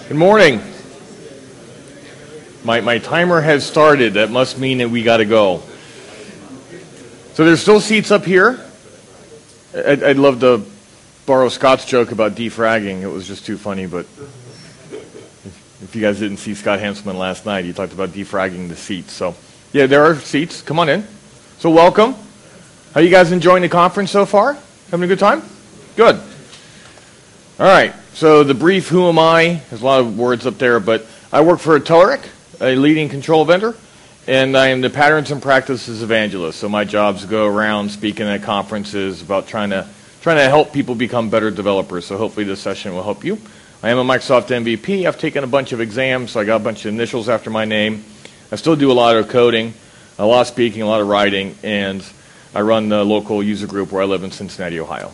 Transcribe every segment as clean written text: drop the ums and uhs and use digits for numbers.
Good morning. My timer has started. That must mean that we got to go. So there's still seats up here. I'd love to borrow Scott's joke about defragging. It was just too funny, but if you guys didn't see Scott Hanselman last night, he talked about defragging the seats. So yeah, there are seats. Come on in. So welcome. How you guys enjoying the conference so far? Having a good time? Good. All right. So the brief, who am I? There's a lot of words up there, but I work for Telerik, a leading control vendor, and I am the Patterns and Practices Evangelist. So my job is to go around speaking at conferences about trying to help people become better developers. So hopefully this session will help you. I am a Microsoft MVP. I've taken a bunch of exams, so I got a bunch of initials after my name. I still do a lot of coding, a lot of speaking, a lot of writing, and I run the local user group where I live in Cincinnati, Ohio.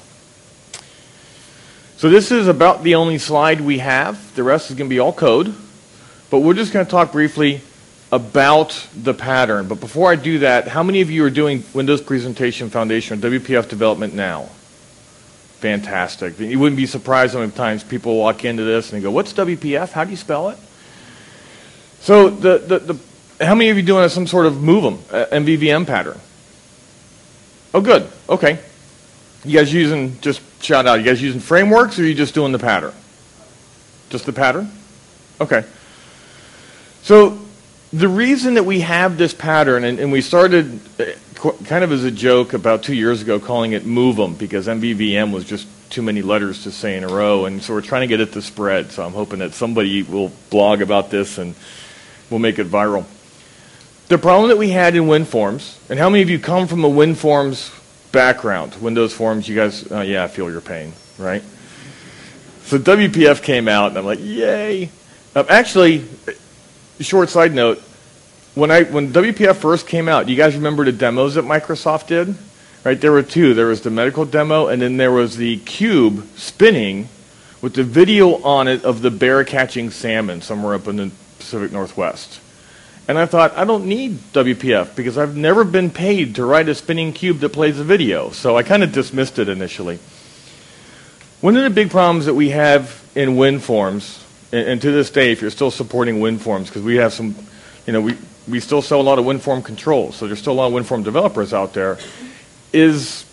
So this is about the only slide we have. The rest is going to be all code. But we're just going to talk briefly about the pattern. But before I do that, how many of you are doing Windows Presentation Foundation or WPF development now? Fantastic. You wouldn't be surprised how many times people walk into this and they go, what's WPF? How do you spell it? So how many of you doing some sort of Move'em, MVVM pattern? Oh, good. Okay. You guys using, just shout out, you guys using frameworks or are you just doing the pattern? Just the pattern? Okay. So the reason that we have this pattern, and we started kind of as a joke about 2 years ago calling it Move'em because MVVM was just too many letters to say in a row, and so we're trying to get it to spread. So I'm hoping that somebody will blog about this and we'll make it viral. The problem that we had in WinForms, and how many of you come from a WinForms background? Windows Forms, you guys, yeah, I feel your pain, right? So WPF came out, and I'm like, yay. Actually, short side note, when WPF first came out, do you guys remember the demos that Microsoft did? Right, there were two. There was the medical demo, and then there was the cube spinning with the video on it of the bear catching salmon somewhere up in the Pacific Northwest. And I thought, I don't need WPF because I've never been paid to write a spinning cube that plays a video. So I kind of dismissed it initially. One of the big problems that we have in WinForms, and to this day, if you're still supporting WinForms, because we have some, we still sell a lot of WinForm controls, so there's still a lot of WinForm developers out there, is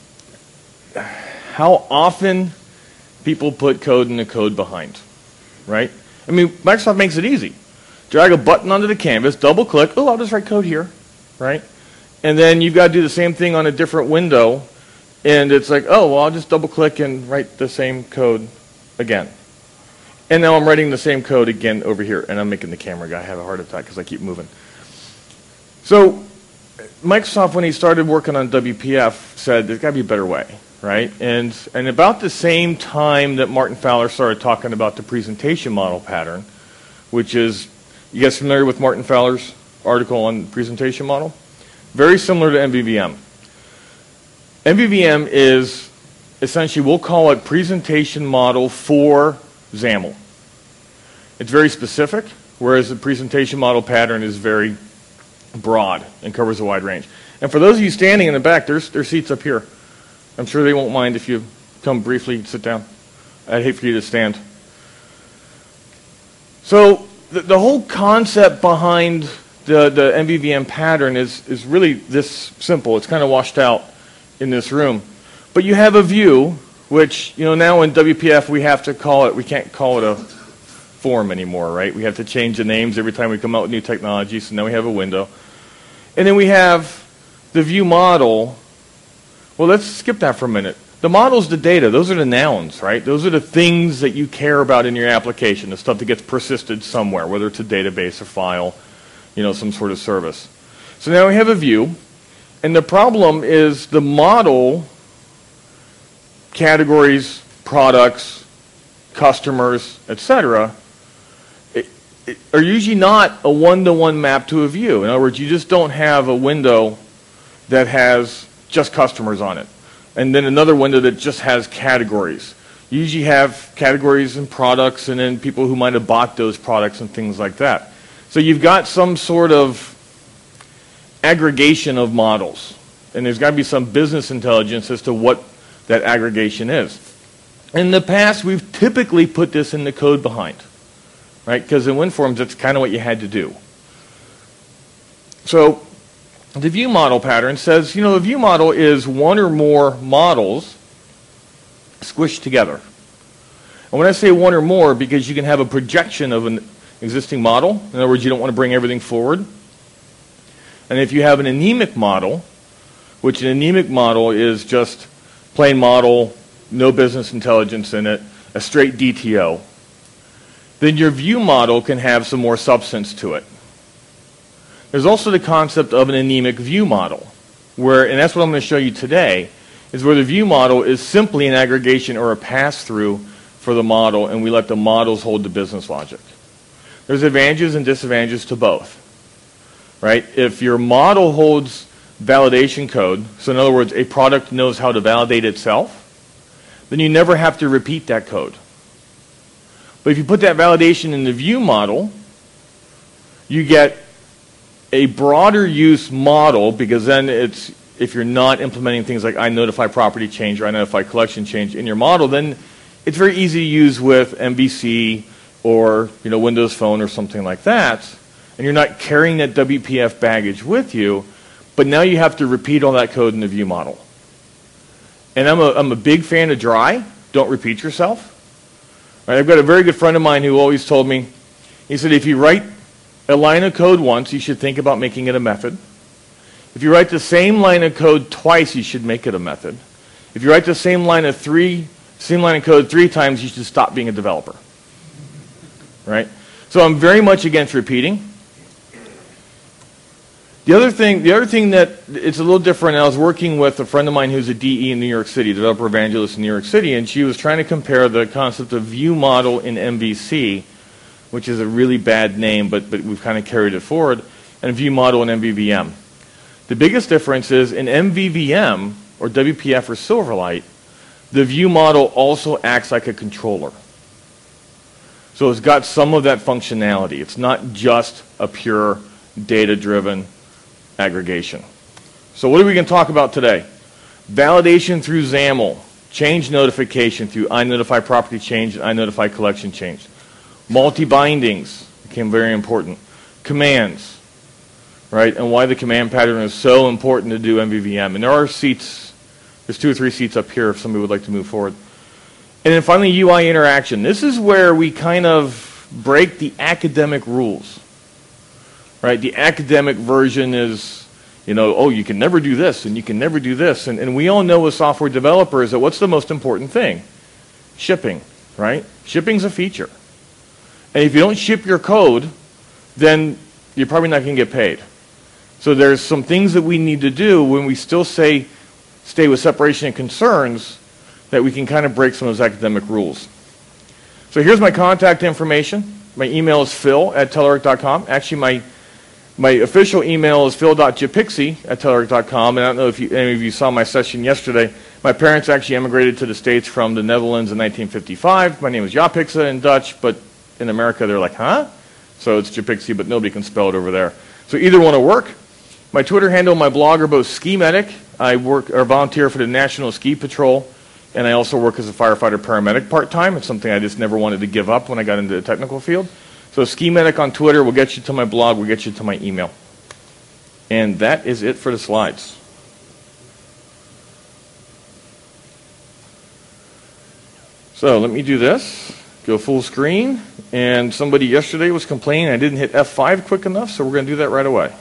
how often people put code in the code behind, right? I mean, Microsoft makes it easy. Drag a button onto the canvas, double click, oh, I'll just write code here, right? And then you've got to do the same thing on a different window, and it's like, oh, well, I'll just double click and write the same code again. And now I'm writing the same code again over here, and I'm making the camera guy have a heart attack because I keep moving. So Microsoft, when he started working on WPF, said there's got to be a better way, right? And about the same time that Martin Fowler started talking about the presentation model pattern, which is, you guys familiar with Martin Fowler's article on presentation model? Very similar to MVVM. MVVM is essentially, we'll call it presentation model for XAML. It's very specific, whereas the presentation model pattern is very broad and covers a wide range. And for those of you standing in the back, there's seats up here. I'm sure they won't mind if you come briefly sit down. I'd hate for you to stand. So the whole concept behind the MVVM pattern is really this simple. It's kind of washed out in this room. But you have a view, which, now in WPF we have to call it, we can't call it a form anymore, right? We have to change the names every time we come out with new technology, so now we have a window. And then we have the view model. Well, let's skip that for a minute. The model's the data. Those are the nouns, right? Those are the things that you care about in your application, the stuff that gets persisted somewhere, whether it's a database or file, some sort of service. So now we have a view, and the problem is the model, categories, products, customers, etc., are usually not a one-to-one map to a view. In other words, you just don't have a window that has just customers on it, and then another window that just has categories. You usually have categories and products, and then people who might have bought those products and things like that. So you've got some sort of aggregation of models, and there's got to be some business intelligence as to what that aggregation is. In the past, we've typically put this in the code behind. right? Because in WinForms, that's kind of what you had to do. So the view model pattern says, you know, the view model is one or more models squished together. And when I say one or more, because you can have a projection of an existing model. In other words, you don't want to bring everything forward. And if you have an anemic model, which an anemic model is just plain model, no business intelligence in it, a straight DTO, then your view model can have some more substance to it. There's also the concept of an anemic view model, where, and that's what I'm going to show you today, is where the view model is simply an aggregation or a pass-through for the model, and we let the models hold the business logic. There's advantages and disadvantages to both, right? If your model holds validation code, so in other words, a product knows how to validate itself, then you never have to repeat that code. But if you put that validation in the view model, you get a broader use model, because then it's, if you're not implementing things like iNotify property change or iNotify collection change in your model, then it's very easy to use with MVC or, you know, Windows Phone or something like that, and you're not carrying that WPF baggage with you, but now you have to repeat all that code in the view model. And I'm a big fan of dry. Don't repeat yourself. Right, I've got a very good friend of mine who always told me, he said, if you write a line of code once, you should think about making it a method. If you write the same line of code twice, you should make it a method. If you write the same line of code 3 times, you should stop being a developer. Right? So I'm very much against repeating. The other thing that it's a little different, I was working with a friend of mine who's a DE in New York City, developer evangelist in New York City, and she was trying to compare the concept of view model in MVC, which is a really bad name, but we've kind of carried it forward, and view model in MVVM. The biggest difference is in MVVM, or WPF or Silverlight, the view model also acts like a controller. So it's got some of that functionality. It's not just a pure data-driven aggregation. So what are we going to talk about today? Validation through XAML, change notification through iNotify property change and iNotify collection change. Multi-bindings became very important. Commands, right? And why the command pattern is so important to do MVVM. And there are seats, there's 2 or 3 seats up here if somebody would like to move forward. And then finally, UI interaction. This is where we kind of break the academic rules, right? The academic version is, you know, oh, you can never do this and you can never do this. And we all know as software developers that what's the most important thing? Shipping, right? Shipping's a feature. And if you don't ship your code, then you're probably not going to get paid. So there's some things that we need to do when we still say stay with separation and concerns, that we can kind of break some of those academic rules. So here's my contact information. My email is phil@telerik.com. Actually, my official email is phil.japixie@telerik.com. And I don't know if any of you saw my session yesterday. My parents actually emigrated to the States from the Netherlands in 1955. My name is Japixa in Dutch, but in America they're like, huh? So it's Japixie, but nobody can spell it over there. So either one will work. My Twitter handle and my blog are both Ski Medic. I work or volunteer for the National Ski Patrol. And I also work as a firefighter paramedic part-time. It's something I just never wanted to give up when I got into the technical field. So Ski Medic on Twitter will get you to my blog, will get you to my email. And that is it for the slides. So let me do this. Go full screen. And somebody yesterday was complaining I didn't hit F5 quick enough, so we're going to do that right away.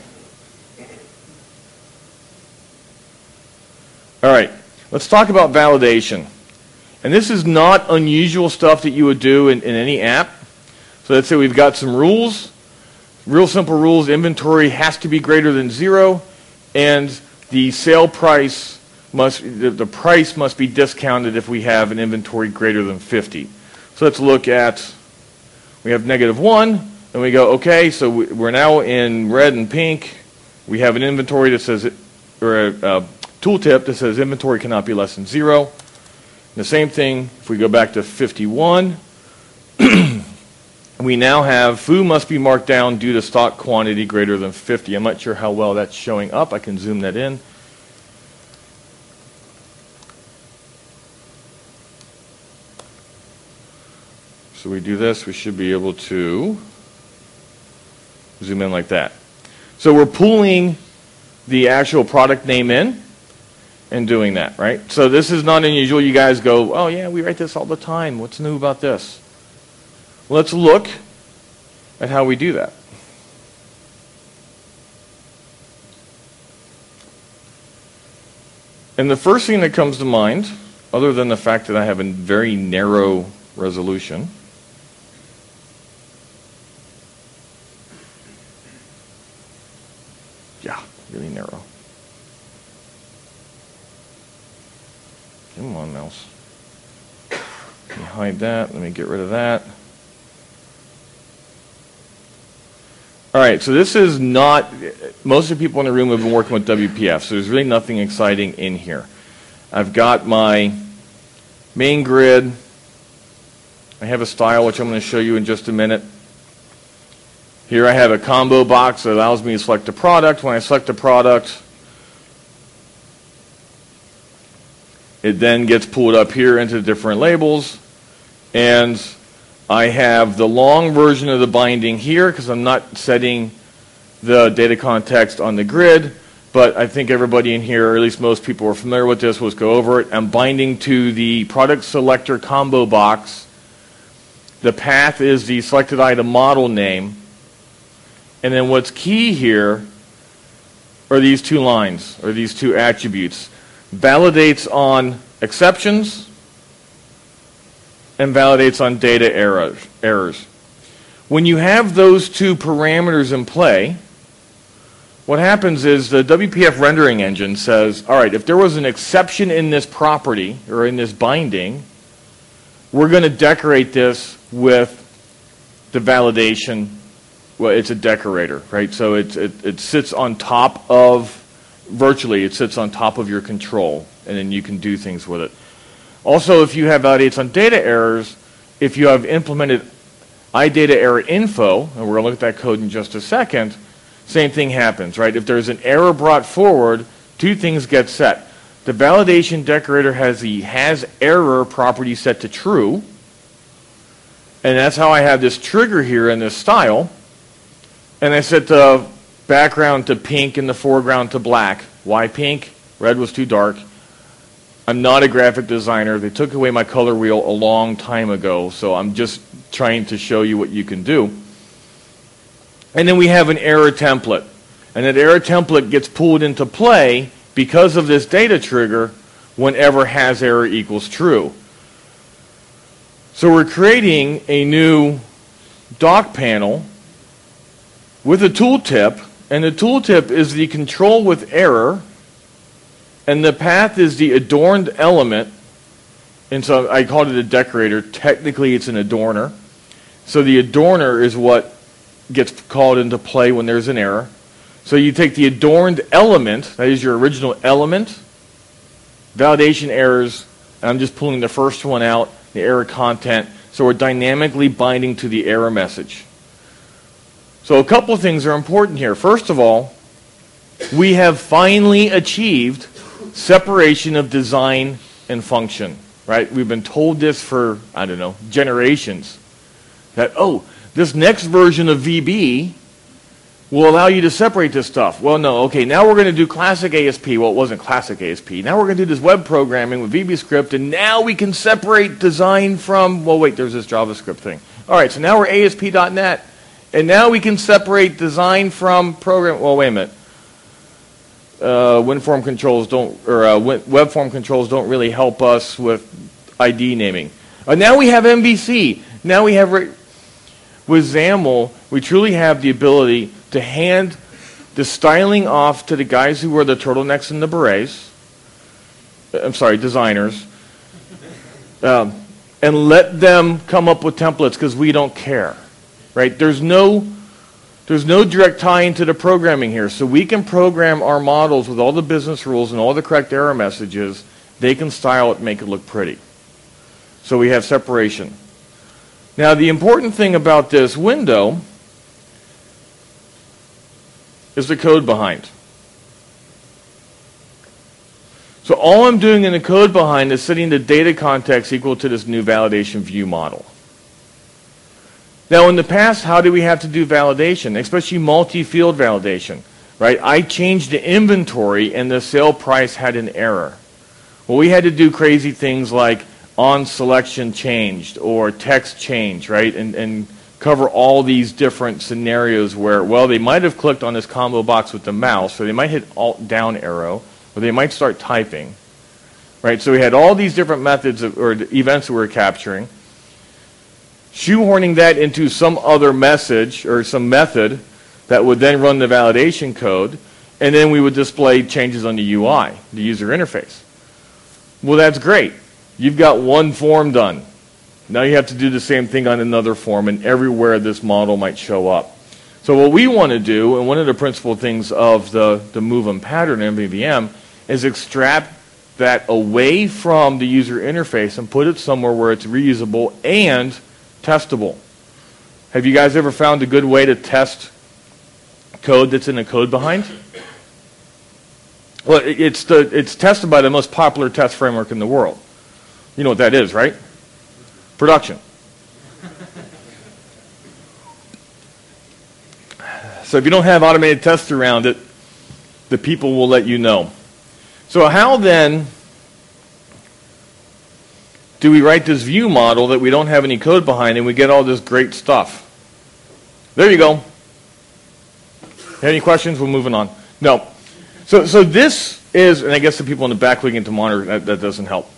All right. Let's talk about validation. And this is not unusual stuff that you would do in any app. So let's say we've got some rules, real simple rules. Inventory has to be greater than 0, and the sale price the price must be discounted if we have an inventory greater than 50. So let's look at, we have -1, and we go, okay, so we're now in red and pink. We have an inventory that says, or a tooltip that says inventory cannot be less than 0. And the same thing, if we go back to 51, we now have foo must be marked down due to stock quantity greater than 50. I'm not sure how well that's showing up. I can zoom that in. So we do this, we should be able to zoom in like that. So we're pulling the actual product name in and doing that, right? So this is not unusual. You guys go, oh yeah, we write this all the time. What's new about this? Let's look at how we do that. And the first thing that comes to mind, other than the fact that I have a very narrow resolution, yeah, really narrow. Come on, mouse. Let me hide that. Let me get rid of that. All right, so this is not, most of the people in the room have been working with WPF, so there's really nothing exciting in here. I've got my main grid. I have a style, which I'm going to show you in just a minute. Here I have a combo box that allows me to select a product. When I select a product, it then gets pulled up here into different labels, and I have the long version of the binding here because I'm not setting the data context on the grid, but I think everybody in here, or at least most people are familiar with this. Let's go over it. I'm binding to the product selector combo box. The path is the selected item model name. And then what's key here are these two lines, or these two attributes. Validates on exceptions and validates on data errors. When you have those two parameters in play, what happens is the WPF rendering engine says, all right, if there was an exception in this property or in this binding, we're going to decorate this with the validation. Well, it's a decorator, right? So it sits on top of, virtually, it sits on top of your control, and then you can do things with it. Also, if you have validates on data errors, if you have implemented iData error info, and we're going to look at that code in just a second, same thing happens, right? If there's an error brought forward, two things get set. The validation decorator has the has error property set to true, and that's how I have this trigger here in this style, and I set the background to pink and the foreground to black. Why pink? Red was too dark. I'm not a graphic designer. They took away my color wheel a long time ago, so I'm just trying to show you what you can do. And then we have an error template. And that error template gets pulled into play because of this data trigger whenever has error equals true. So we're creating a new dock panel with a tooltip, and the tooltip is the control with error, and the path is the adorned element, and so I called it a decorator. Technically, it's an adorner. So the adorner is what gets called into play when there's an error. So you take the adorned element, that is your original element, validation errors, and I'm just pulling the first one out, the error content, so we're dynamically binding to the error message. So a couple of things are important here. First of all, we have finally achieved separation of design and function, right? We've been told this for, I don't know, generations. That, oh, this next version of VB will allow you to separate this stuff. Well, no, okay, now we're going to do classic ASP. Well, it wasn't classic ASP. Now we're going to do this web programming with VBScript, and now we can separate design from, well, wait, there's this JavaScript thing. All right, so now we're ASP.NET, and now we can separate design from program. Well, wait a minute. WinForm controls don't, or web form controls don't really help us with ID naming. Now we have MVC. Now we have, with XAML, we truly have the ability to hand the styling off to the guys who wear the turtlenecks and the berets. I'm sorry, designers. And let them come up with templates because we don't care, right? There's no direct tie into the programming here. So we can program our models with all the business rules and all the correct error messages. They can style it and make it look pretty. So we have separation. Now the important thing about this window is the code behind. So all I'm doing in the code behind is setting the data context equal to this new validation view model. Now, in the past, how do we have to do validation, especially multi-field validation, right? I changed the inventory and the sale price had an error. Well, we had to do crazy things like on selection changed or text change, right? And cover all these different scenarios where, well, they might have clicked on this combo box with the mouse, or they might hit Alt down arrow, or they might start typing, right? So we had all these different methods or events that we were capturing, shoehorning that into some other message or some method that would then run the validation code, and then we would display changes on the UI, the user interface. Well, that's great. You've got one form done. Now you have to do the same thing on another form, and everywhere this model might show up. So what we want to do, and one of the principal things of the MoveM pattern in MVVM, is extract that away from the user interface and put it somewhere where it's reusable and testable. Have you guys ever found a good way to test code that's in a code behind? Well, it's tested by the most popular test framework in the world. You know what that is, right? Production. So if you don't have automated tests around it, the people will let you know. So how then do we write this view model that we don't have any code behind and we get all this great stuff? There you go. Any questions? We're moving on. No. So this is, and I guess the people in the back looking to monitor, that doesn't help.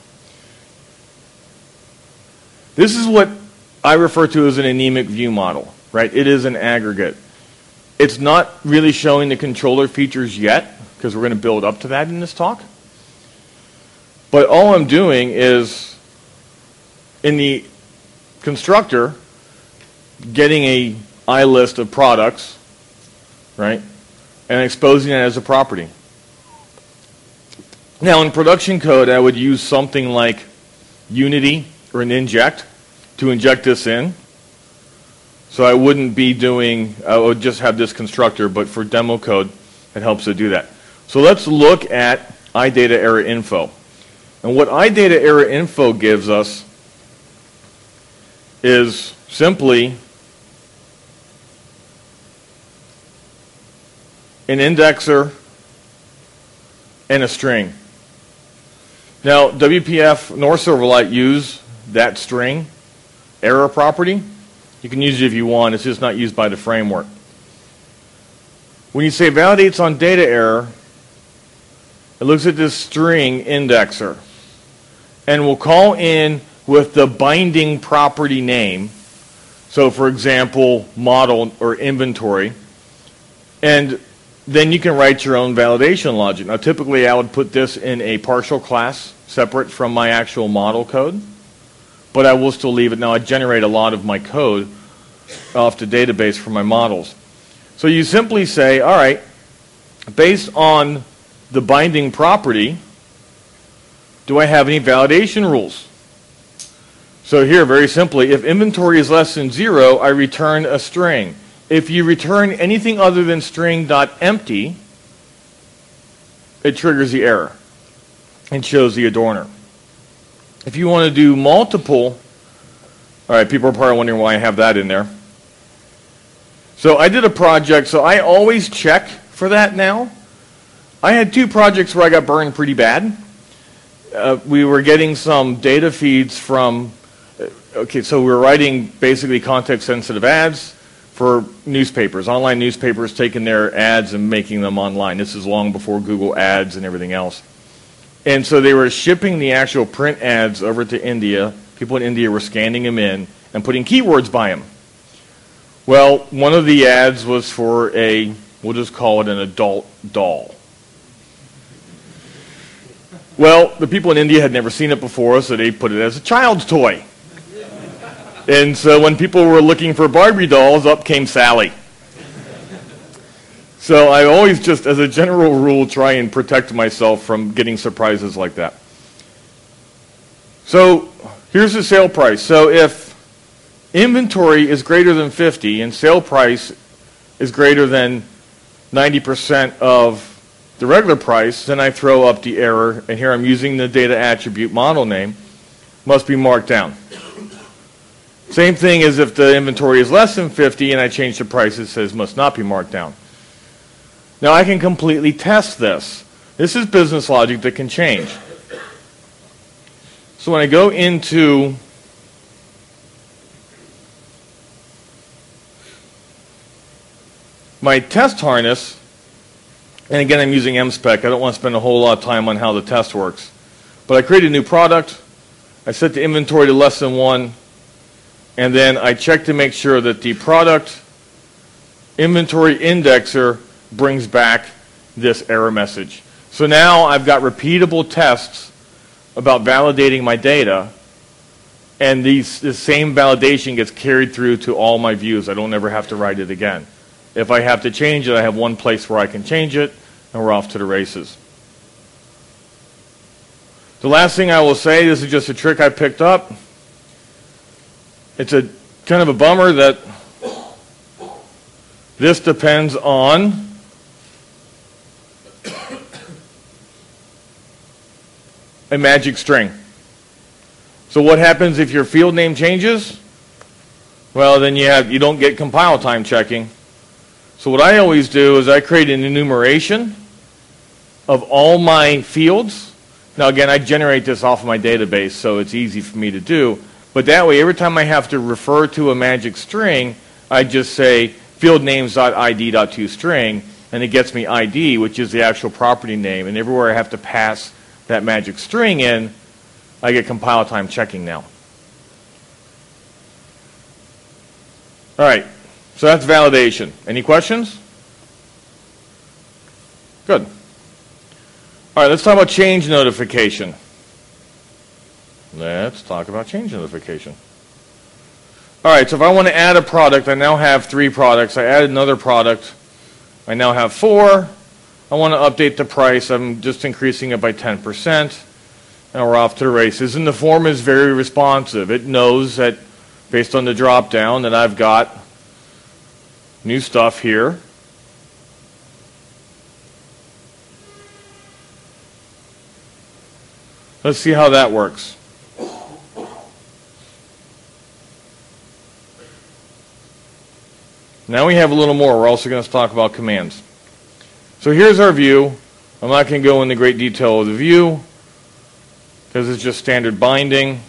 This is what I refer to as an anemic view model, right? It is an aggregate. It's not really showing the controller features yet, because we're going to build up to that in this talk. But all I'm doing is, in the constructor, getting a list of products, right? And exposing it as a property. Now, in production code, I would use something like Unity or an inject to inject this in. So I wouldn't be doing, I would just have this constructor, but for demo code, it helps to do that. So let's look at iData error info. And what iData error info gives us is simply an indexer and a string. Now, WPF nor Silverlight use that string error property. You can use it if you want. It's just not used by the framework. When you say validates on data error, it looks at this string indexer and will call in with the binding property name. So, for example, model or inventory. And then you can write your own validation logic. Now, typically, I would put this in a partial class separate from my actual model code, but I will still leave it. Now, I generate a lot of my code off the database for my models. So you simply say, all right, based on the binding property, do I have any validation rules? So here, very simply, if inventory is less than 0, I return a string. If you return anything other than string.empty, it triggers the error and shows the adorner. If you want to do multiple, all right, people are probably wondering why I have that in there. So I did a project, so I always check for that now. I had 2 projects where I got burned pretty bad. We were getting some data feeds from, okay, so we were writing basically context-sensitive ads for newspapers, online newspapers taking their ads and making them online. This is long before Google Ads and everything else. And so they were shipping the actual print ads over to India. People in India were scanning them in and putting keywords by them. Well, one of the ads was for a, we'll just call it an adult doll. Well, the people in India had never seen it before, so they put it as a child's toy. And so when people were looking for Barbie dolls, up came Sally. So I always just, as a general rule, try and protect myself from getting surprises like that. So here's the sale price. So if inventory is greater than 50 and sale price is greater than 90% of the regular price, then I throw up the error, and here I'm using the data attribute model name, must be marked down. Same thing as if the inventory is less than 50 and I change the price, it says must not be marked down. Now I can completely test this. This is business logic that can change. So when I go into my test harness, and again I'm using MSpec, I don't want to spend a whole lot of time on how the test works. But I create a new product, I set the inventory to less than 1, and then I check to make sure that the product inventory indexer brings back this error message. So now I've got repeatable tests about validating my data, and this same validation gets carried through to all my views. I don't ever have to write it again. If I have to change it, I have one place where I can change it, and we're off to the races. The last thing I will say, this is just a trick I picked up. It's a kind of a bummer that this depends on a magic string. So what happens if your field name changes? Well, then you don't get compile time checking. So what I always do is I create an enumeration of all my fields. Now again, I generate this off of my database, so it's easy for me to do. But that way, every time I have to refer to a magic string, I just say fieldnames.id.toString, and it gets me ID, which is the actual property name. And everywhere I have to pass that magic string in, I get compile time checking now. All right, so that's validation. Any questions? Good. All right, let's talk about change notification. Let's talk about change notification. All right, so if I want to add a product, I now have 3 products. I added another product. I now have 4. I want to update the price. I'm just increasing it by 10%. And we're off to the races. And the form is very responsive. It knows that based on the drop down that I've got new stuff here. Let's see how that works. Now we have a little more. We're also going to talk about commands. So here's our view. I'm not going to go into great detail of the view because it's just standard binding.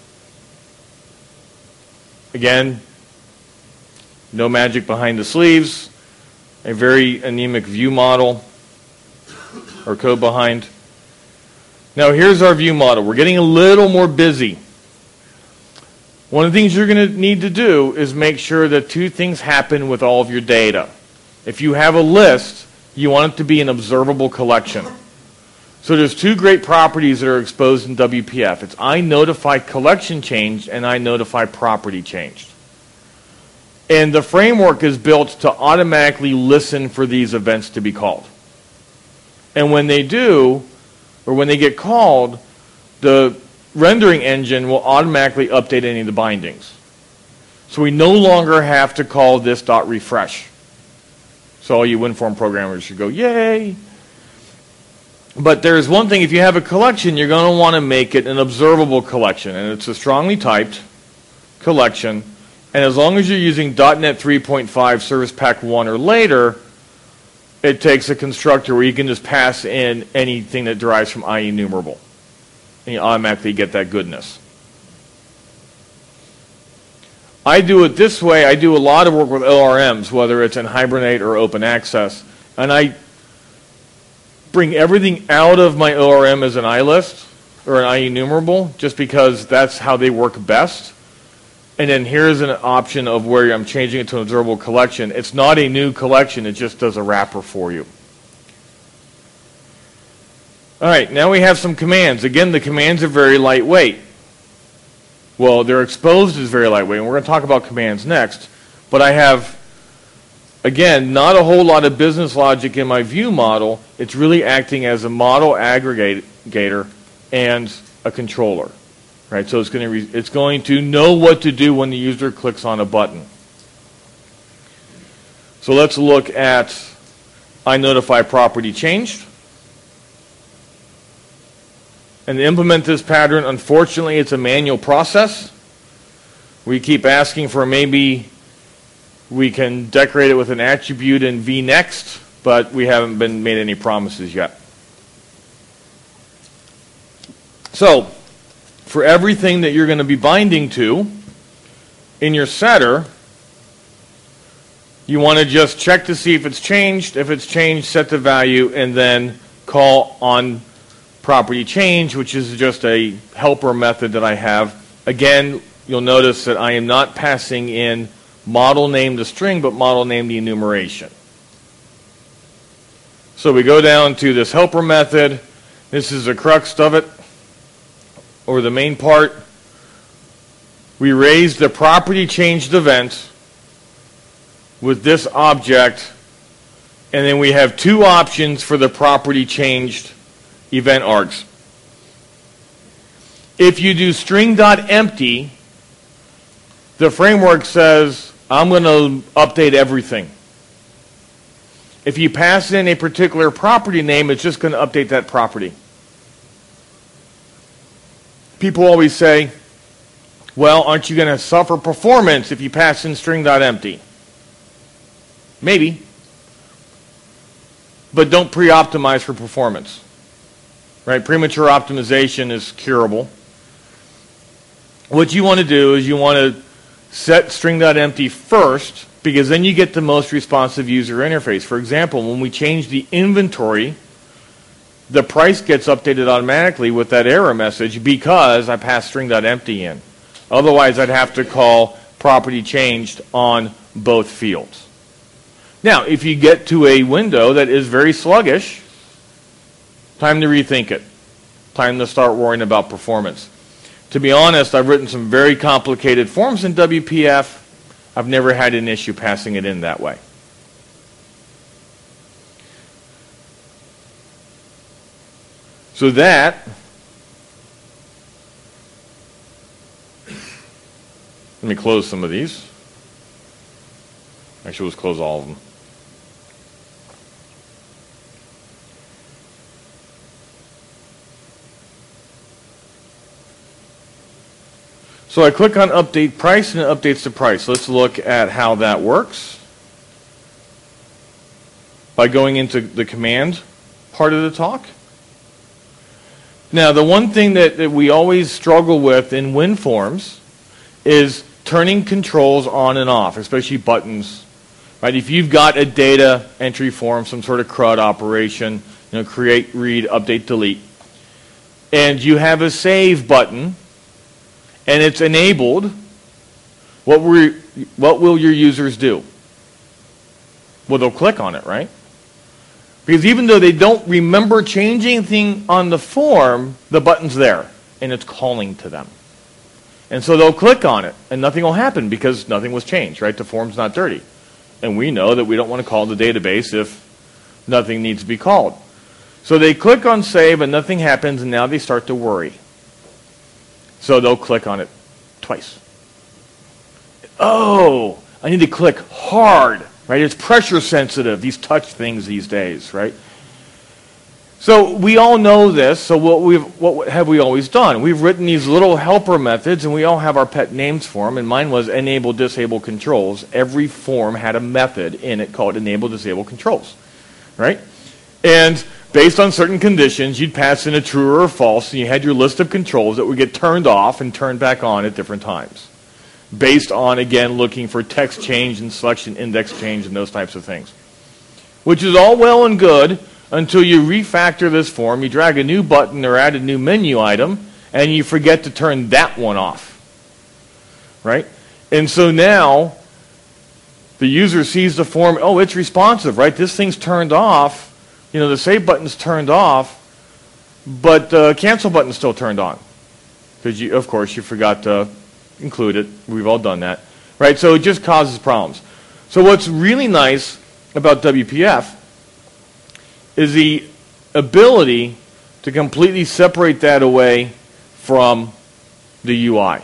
Again, no magic behind the sleeves. A very anemic view model or code behind. Now here's our view model. We're getting a little more busy. One of the things you're going to need to do is make sure that 2 things happen with all of your data. If you have a list, you want it to be an observable collection. So there's 2 great properties that are exposed in WPF. It's iNotify collection changed and iNotify property changed. And the framework is built to automatically listen for these events to be called. And when they do, or when they get called, the rendering engine will automatically update any of the bindings. So we no longer have to call this .refresh. So all you WinForm programmers should go, yay! But there's one thing, if you have a collection, you're going to want to make it an observable collection. And it's a strongly typed collection. And as long as you're using .NET 3.5 Service Pack 1 or later, it takes a constructor where you can just pass in anything that derives from IEnumerable. And you automatically get that goodness. I do it this way. I do a lot of work with ORMs, whether it's in Hibernate or Open Access. And I bring everything out of my ORM as an iList or an IEnumerable just because that's how they work best. And then here's an option of where I'm changing it to an observable collection. It's not a new collection. It just does a wrapper for you. All right, now we have some commands. Again, the commands are very lightweight. Well, they're exposed as very lightweight, and we're going to talk about commands next. But I have, again, not a whole lot of business logic in my view model. It's really acting as a model aggregator and a controller. Right? So it's going to know what to do when the user clicks on a button. So let's look at iNotify property changed. And to implement this pattern, unfortunately, it's a manual process. We keep asking for maybe we can decorate it with an attribute in vNext, but we haven't been made any promises yet. So, for everything that you're going to be binding to in your setter, you want to just check to see if it's changed. If it's changed, set the value, and then call on property change, which is just a helper method that I have. Again, you'll notice that I am not passing in model name the string, but model name the enumeration. So we go down to this helper method. This is the crux of it, or the main part. We raise the property changed event with this object, and then we have two options for the property changed event args. If you do string.empty, the framework says, I'm going to update everything. If you pass in a particular property name, it's just going to update that property. People always say, well, aren't you going to suffer performance if you pass in string.empty? Maybe. But don't pre-optimize for performance. Right? Premature optimization is curable. What you want to do is you want to set string.empty first, because then you get the most responsive user interface. For example, when we change the inventory, the price gets updated automatically with that error message because I passed string.empty in. Otherwise, I'd have to call property changed on both fields. Now, if you get to a window that is very sluggish, time to rethink it. Time to start worrying about performance. To be honest, I've written some very complicated forms in WPF. I've never had an issue passing it in that way. So that, let me close some of these. Actually, let's close all of them. So I click on update price and it updates the price. Let's look at how that works by going into the command part of the talk. Now, the one thing that we always struggle with in WinForms is turning controls on and off, especially buttons. Right? If you've got a data entry form, some sort of CRUD operation, create, read, update, delete, and you have a save button, and it's enabled, what will your users do? Well, they'll click on it, right? Because even though they don't remember changing anything on the form, the button's there, and it's calling to them. And so they'll click on it, and nothing will happen because nothing was changed, right? The form's not dirty. And we know that we don't want to call the database if nothing needs to be called. So they click on save, and nothing happens, and now they start to worry. So they'll click on it twice. Oh, I need to click hard, right? It's pressure sensitive, these touch things these days, right? So we all know this, so what have we always done? We've written these little helper methods, and we all have our pet names for them, and mine was enable disable controls. Every form had a method in it called enable disable controls, right? And based on certain conditions, you'd pass in a true or a false, and you had your list of controls that would get turned off and turned back on at different times. Based on, again, looking for text change and selection index change and those types of things. Which is all well and good until you refactor this form, you drag a new button or add a new menu item, and you forget to turn that one off. Right? And so now, the user sees the form, oh, it's responsive, right? This thing's turned off. The save button's turned off, but the cancel button's still turned on. Because, of course, you forgot to include it. We've all done that. Right? So it just causes problems. So what's really nice about WPF is the ability to completely separate that away from the UI.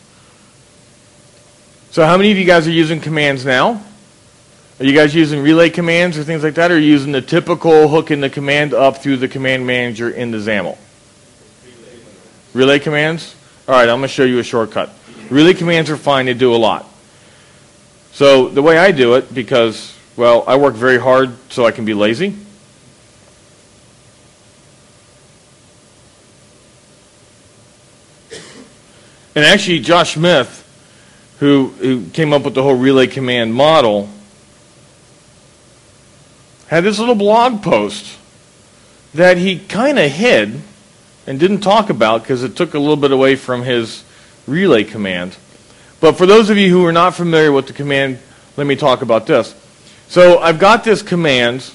So how many of you guys are using commands now? Are you guys using relay commands or things like that? Or are you using the typical hooking the command up through the command manager in the XAML? Relay commands? All right, I'm going to show you a shortcut. Relay commands are fine, they do a lot. So the way I do it, because, well, I work very hard so I can be lazy. And actually, Josh Smith, who came up with the whole relay command model, had this little blog post that he kind of hid and didn't talk about because it took a little bit away from his relay command. But for those of you who are not familiar with the command, let me talk about this. So I've got this command,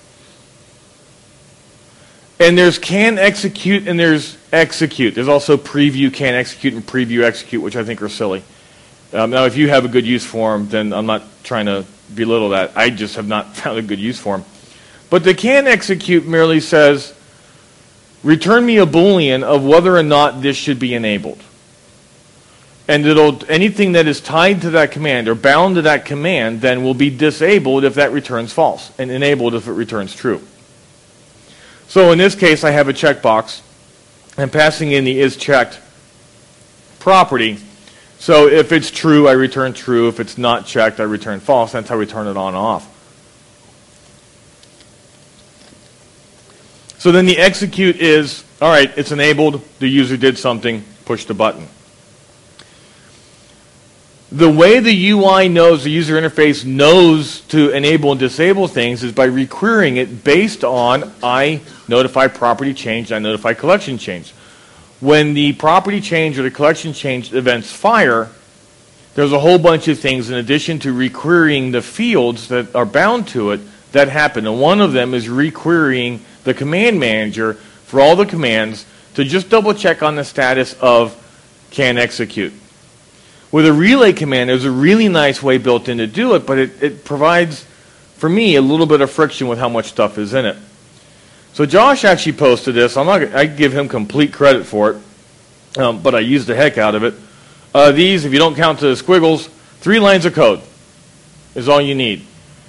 and there's can execute and there's execute. There's also preview can execute and preview execute, which I think are silly. Now, if you have a good use for them, then I'm not trying to belittle that. I just have not found a good use for them. But the can execute merely says, return me a Boolean of whether or not this should be enabled. And anything that is tied to that command or bound to that command then will be disabled if that returns false and enabled if it returns true. So in this case, I have a checkbox. I'm passing in the isChecked property. So if it's true, I return true. If it's not checked, I return false. That's how we turn it on and off. So then the execute is, all right, it's enabled. The user did something. Push the button. The way the UI knows, the user interface knows to enable and disable things is by requerying it based on I notify property change, I notify collection change. When the property change or the collection change events fire, there's a whole bunch of things in addition to requerying the fields that are bound to it that happen. And one of them is requerying the command manager for all the commands to just double check on the status of can execute. With a relay command, there's a really nice way built in to do it, but it provides, for me, a little bit of friction with how much stuff is in it. So Josh actually posted this. I give him complete credit for it, but I used the heck out of it. These, if you don't count the squiggles, 3 lines of code is all you need.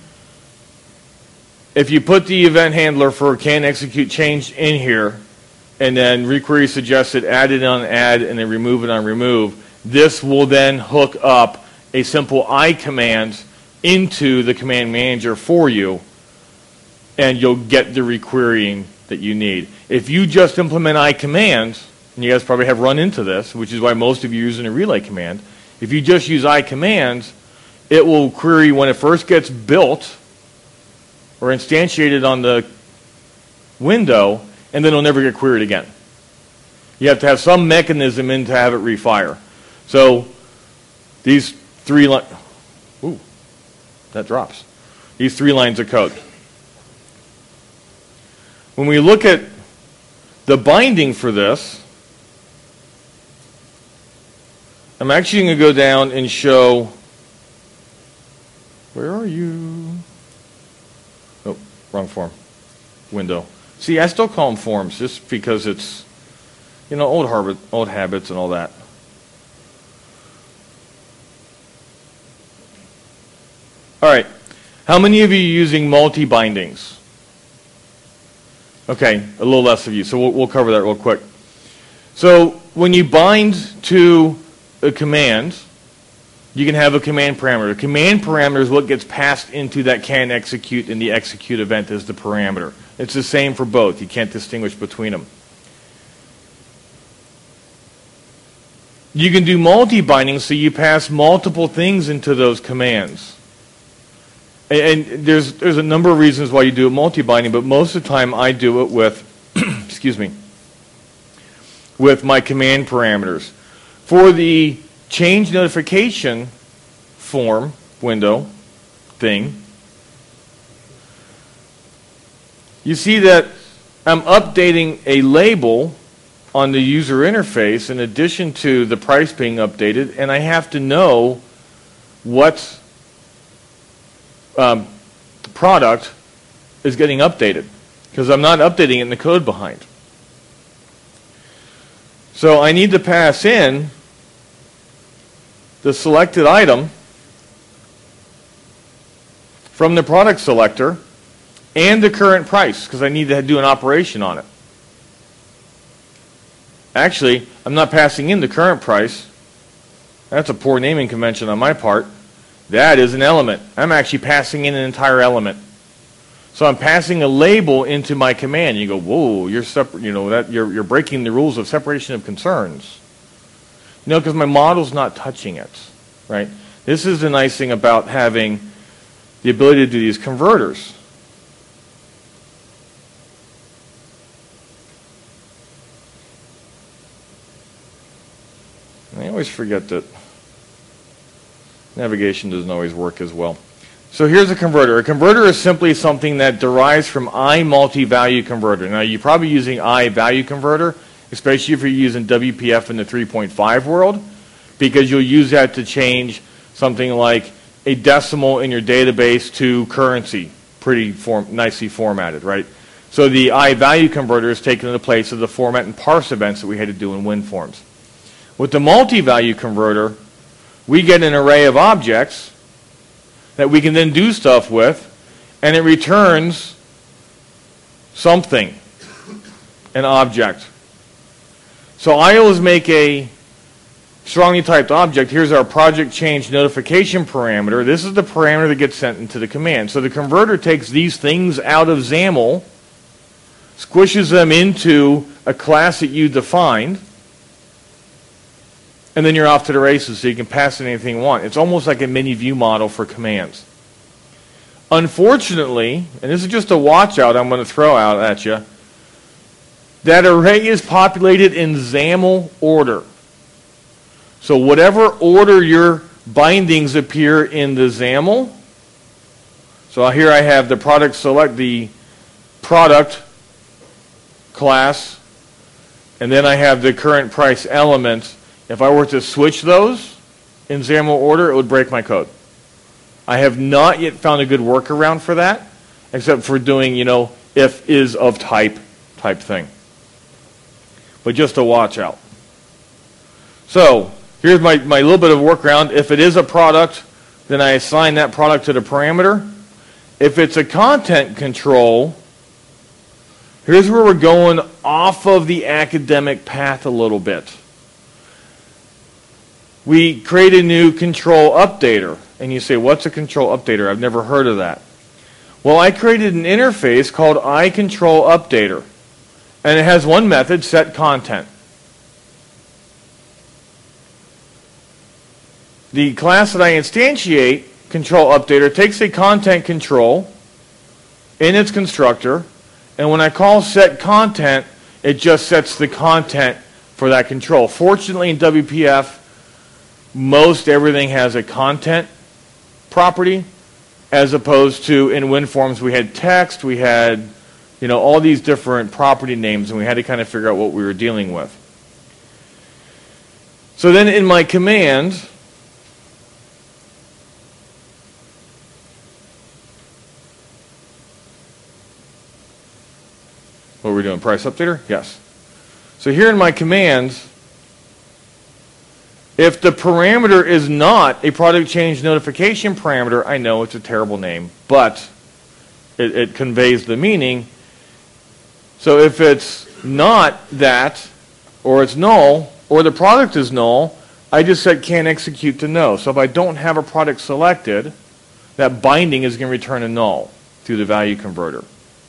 If you put the event handler for can execute change in here, and then requery suggested add it on add, and then remove it on remove, this will then hook up a simple I command into the command manager for you, and you'll get the requerying that you need. If you just implement I command, and you guys probably have run into this, which is why most of you are using a relay command, if you just use I command, it will query when it first gets built or instantiated on the window, and then it'll never get queried again. You have to have some mechanism in to have it refire. So these 3 lines, ooh, that drops. These 3 lines of code. When we look at the binding for this, I'm actually going to go down and show, where are you? Oh, wrong form. Window. See, I still call them forms just because it's, old habits and all that. All right. How many of you are using multi-bindings? Okay, a little less of you, so we'll cover that real quick. So when you bind to a command, you can have a command parameter. A command parameter is what gets passed into that can execute, and the execute event is the parameter. It's the same for both. You can't distinguish between them. You can do multi-binding, so you pass multiple things into those commands. And there's a number of reasons why you do it multi-binding, but most of the time I do it with, excuse me, with my command parameters. For the change notification form window thing, you see that I'm updating a label on the user interface in addition to the price being updated, and I have to know what product is getting updated, because I'm not updating it in the code behind. So I need to pass in the selected item from the product selector and the current price, because I need to do an operation on it. Actually, I'm not passing in the current price. That's a poor naming convention on my part. That is an element. I'm actually passing in an entire element. So I'm passing a label into my command. You go, whoa, you're breaking the rules of separation of concerns. Because my model's not touching it, right? This is the nice thing about having the ability to do these converters. I always forget that navigation doesn't always work as well. So here's a converter. A converter is simply something that derives from I multi-value converter. Now you're probably using I value converter, especially if you're using WPF in the 3.5 world, because you'll use that to change something like a decimal in your database to currency, pretty nicely formatted, right? So the I value converter is taken the place of the format and parse events that we had to do in WinForms. With the multi-value converter, we get an array of objects that we can then do stuff with, and it returns something, an object. So I always make a strongly typed object. Here's our project change notification parameter. This is the parameter that gets sent into the command. So the converter takes these things out of XAML, squishes them into a class that you defined, and then you're off to the races, so you can pass in anything you want. It's almost like a mini view model for commands. Unfortunately, and this is just a watch out I'm going to throw out at you, that array is populated in XAML order. So whatever order your bindings appear in the XAML, so here I have the product select, the product class, and then I have the current price element. If I were to switch those in XAML order, it would break my code. I have not yet found a good workaround for that, except for doing, if is of type thing. But just a watch out. So here's my little bit of workaround. If it is a product, then I assign that product to the parameter. If it's a content control, here's where we're going off of the academic path a little bit. We create a new control updater. And you say, what's a control updater? I've never heard of that. Well, I created an interface called iControlUpdater. And it has one method, setContent. The class that I instantiate, controlUpdater, takes a content control in its constructor. And when I call setContent, it just sets the content for that control. Fortunately, in WPF, most everything has a content property, as opposed to in WinForms we had text, we had all these different property names, and we had to kind of figure out what we were dealing with. So then in my command, what we're doing, price updater? Yes. So here in my commands, if the parameter is not a product change notification parameter, I know it's a terrible name, but it conveys the meaning. So if it's not that, or it's null, or the product is null, I just set can't execute to no. So if I don't have a product selected, that binding is going to return a null through the value converter.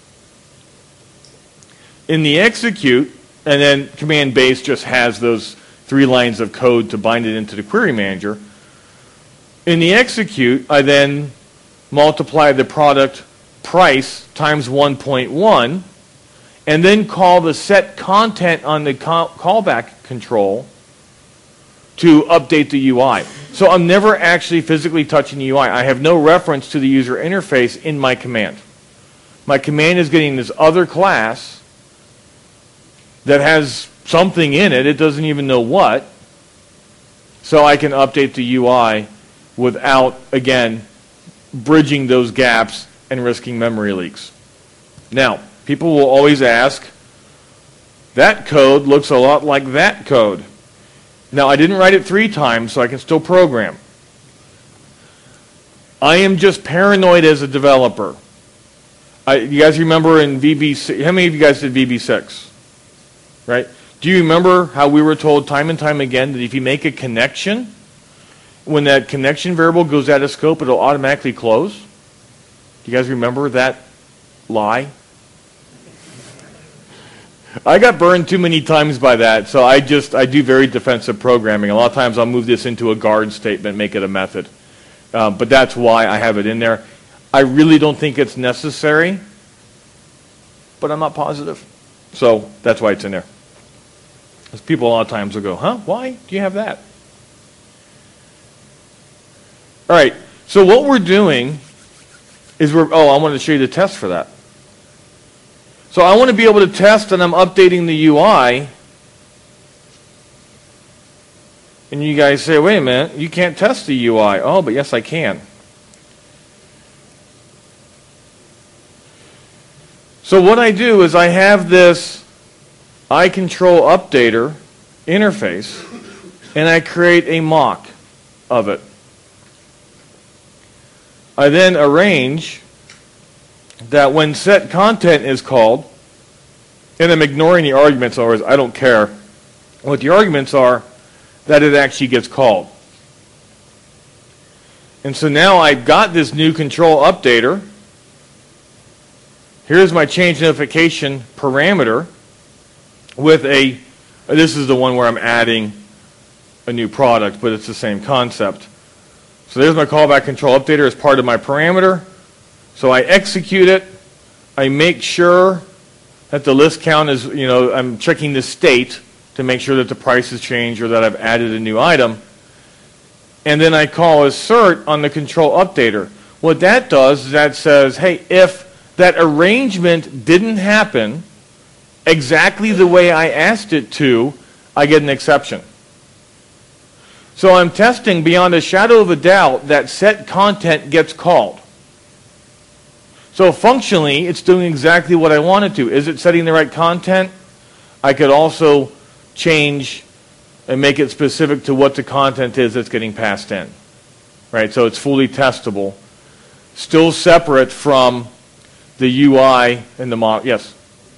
In the execute, and then command base just has those 3 lines of code to bind it into the query manager. In the execute, I then multiply the product price times 1.1, and then call the set content on the callback control to update the UI. So I'm never actually physically touching the UI. I have no reference to the user interface in my command. My command is getting this other class that has something in it. It doesn't even know what. So I can update the UI without, again, bridging those gaps and risking memory leaks. Now, people will always ask, that code looks a lot like that code. Now, I didn't write it 3 times, so I can still program. I am just paranoid as a developer. You guys remember in VB6, how many of you guys did VB6? Right? Do you remember how we were told time and time again that if you make a connection when that connection variable goes out of scope, it'll automatically close. Do you guys remember that lie? I got burned too many times by that, so I do very defensive programming. A lot of times I'll move this into a guard statement, make it a method. But that's why I have it in there. I really don't think it's necessary, but I'm not positive. So that's why it's in there. Because people a lot of times will go, huh, why do you have that? All right, so what we're doing is I wanted to show you the test for that. So I want to be able to test and I'm updating the UI. And you guys say, wait a minute, you can't test the UI. Oh, but yes, I can. So what I do is I have this iControl updater interface, and I create a mock of it. I then arrange that when set content is called, and I'm ignoring the arguments, in other words, I don't care what the arguments are, that it actually gets called. And so now I've got this new control updater. Here's my change notification parameter with this is the one where I'm adding a new product, but it's the same concept. So there's my callback control updater as part of my parameter. So I execute it. I make sure that the list count is, I'm checking the state to make sure that the price has changed or that I've added a new item. And then I call assert on the control updater. What that does is that says, hey, if that arrangement didn't happen exactly the way I asked it to, I get an exception. So I'm testing beyond a shadow of a doubt that set content gets called. So functionally, it's doing exactly what I want it to. Is it setting the right content? I could also change and make it specific to what the content is that's getting passed in. Right? So it's fully testable. Still separate from the UI and the model. Yes?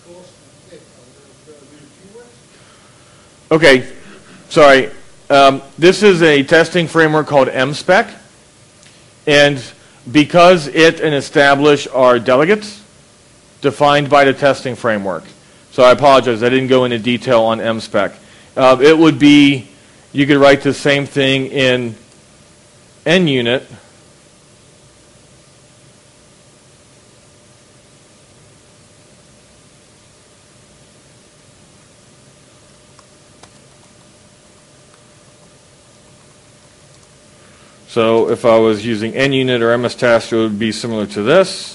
Okay. Sorry. This is a testing framework called MSpec. And because it and establish are delegates defined by the testing framework. So I apologize, I didn't go into detail on MSpec. It would be, you could write the same thing in NUnit. So if I was using NUnit or MSTest, it would be similar to this.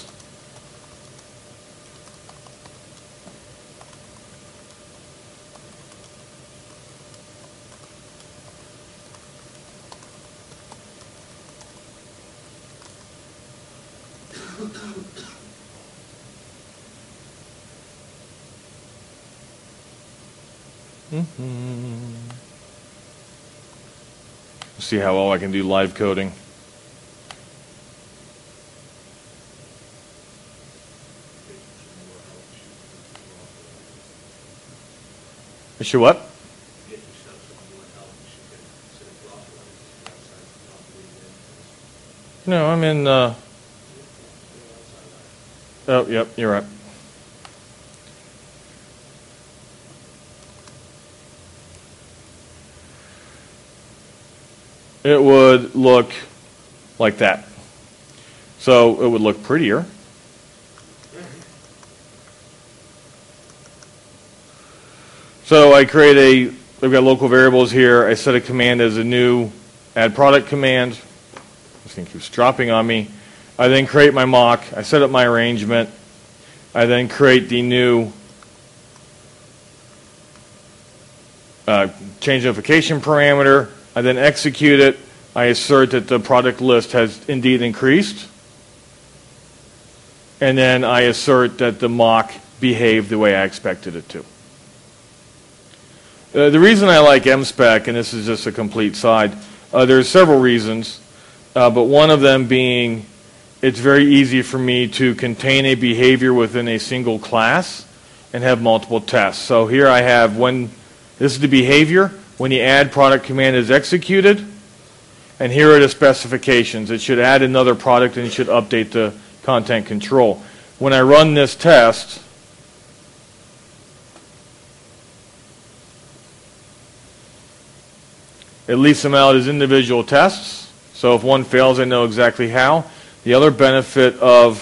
See how well I can do live coding. Sure what? No, I'm in oh, yep, you're right. It would look like that. So it would look prettier. So I create I've got local variables here. I set a command as a new add product command. This thing keeps dropping on me. I then create my mock. I set up my arrangement. I then create the new change notification parameter. I then execute it. I assert that the product list has indeed increased. And then I assert that the mock behaved the way I expected it to. The reason I like MSpec, and this is just a complete side, there's several reasons, but one of them being it's very easy for me to contain a behavior within a single class and have multiple tests. So here I have this is the behavior. When the add product command is executed, And here are the specifications. It should add another product and it should update the content control. When I run this test, it leaves them out as individual tests. So if one fails, I know exactly how. The other benefit of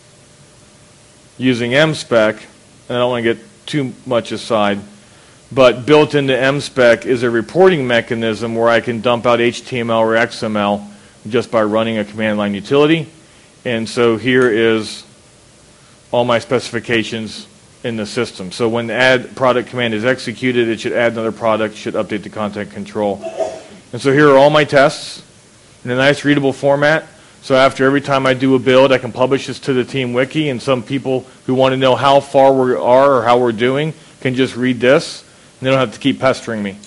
using MSpec, and I don't want to get too much aside, but built into MSpec is a reporting mechanism where I can dump out HTML or XML just by running a command line utility. And so here is all my specifications in the system. So when the add product command is executed, it should add another product, should update the content control. And so here are all my tests in a nice readable format. So after every time I do a build, I can publish this to the team wiki, and some people who want to know how far we are or how we're doing can just read this, and they don't have to keep pestering me.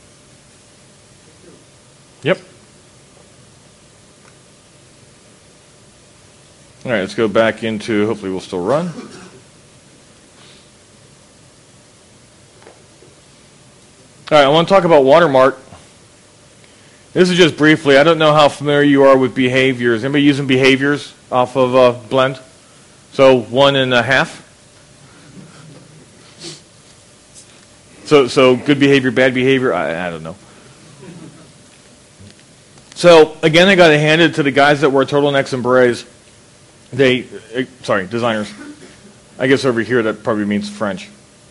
Yep. All right, let's go back into, hopefully we'll still run. All right, I want to talk about Watermark. This is just briefly. I don't know how familiar you are with behaviors. Anybody using behaviors off of Blend? So 1.5. So good behavior, bad behavior. I don't know. So again, I got to hand it to the guys that wear turtlenecks and berets. Designers. I guess over here that probably means French.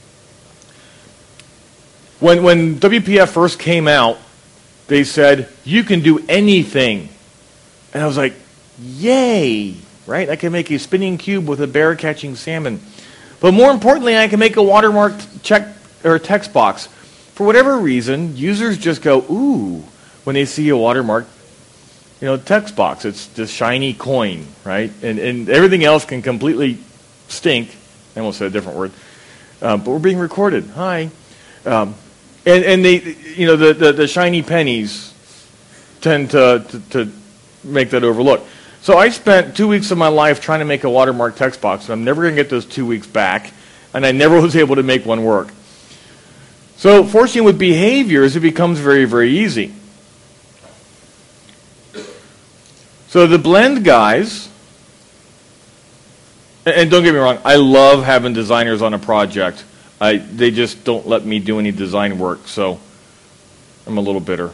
When WPF first came out, they said, you can do anything. And I was like, yay, right? I can make a spinning cube with a bear catching salmon. But more importantly, I can make a watermarked check or text box. For whatever reason, users just go, ooh, when they see a watermarked, text box. It's this shiny coin, right? And everything else can completely stink. I almost said a different word. But we're being recorded. Hi. And they, the shiny pennies tend to make that overlook. So I spent 2 weeks of my life trying to make a watermark text box, and I'm never going to get those 2 weeks back, and I never was able to make one work. So fortunately with behaviors, it becomes very, very easy. So the Blend guys, and don't get me wrong, I love having designers on a project. They just don't let me do any design work, so I'm a little bitter.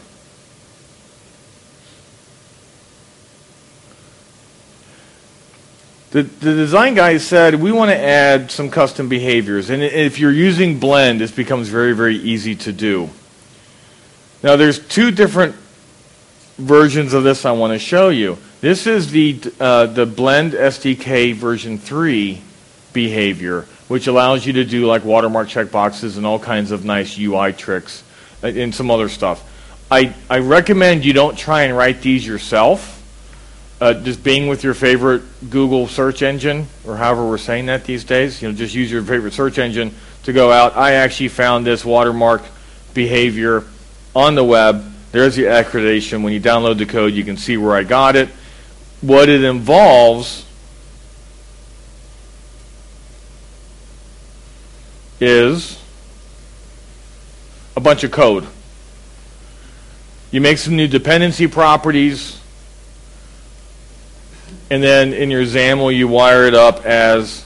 The design guys said, we want to add some custom behaviors. And if you're using Blend, this becomes very, very easy to do. Now, there's two different versions of this I want to show you. This is the Blend SDK version 3 behavior, which allows you to do like watermark checkboxes and all kinds of nice UI tricks and some other stuff. I recommend you don't try and write these yourself. Just being with your favorite Google search engine, or however we're saying that these days, just use your favorite search engine to go out. I actually found this watermark behavior on the web. There's the accreditation. When you download the code, you can see where I got it. What it involves is a bunch of code. You make some new dependency properties, and then in your XAML you wire it up as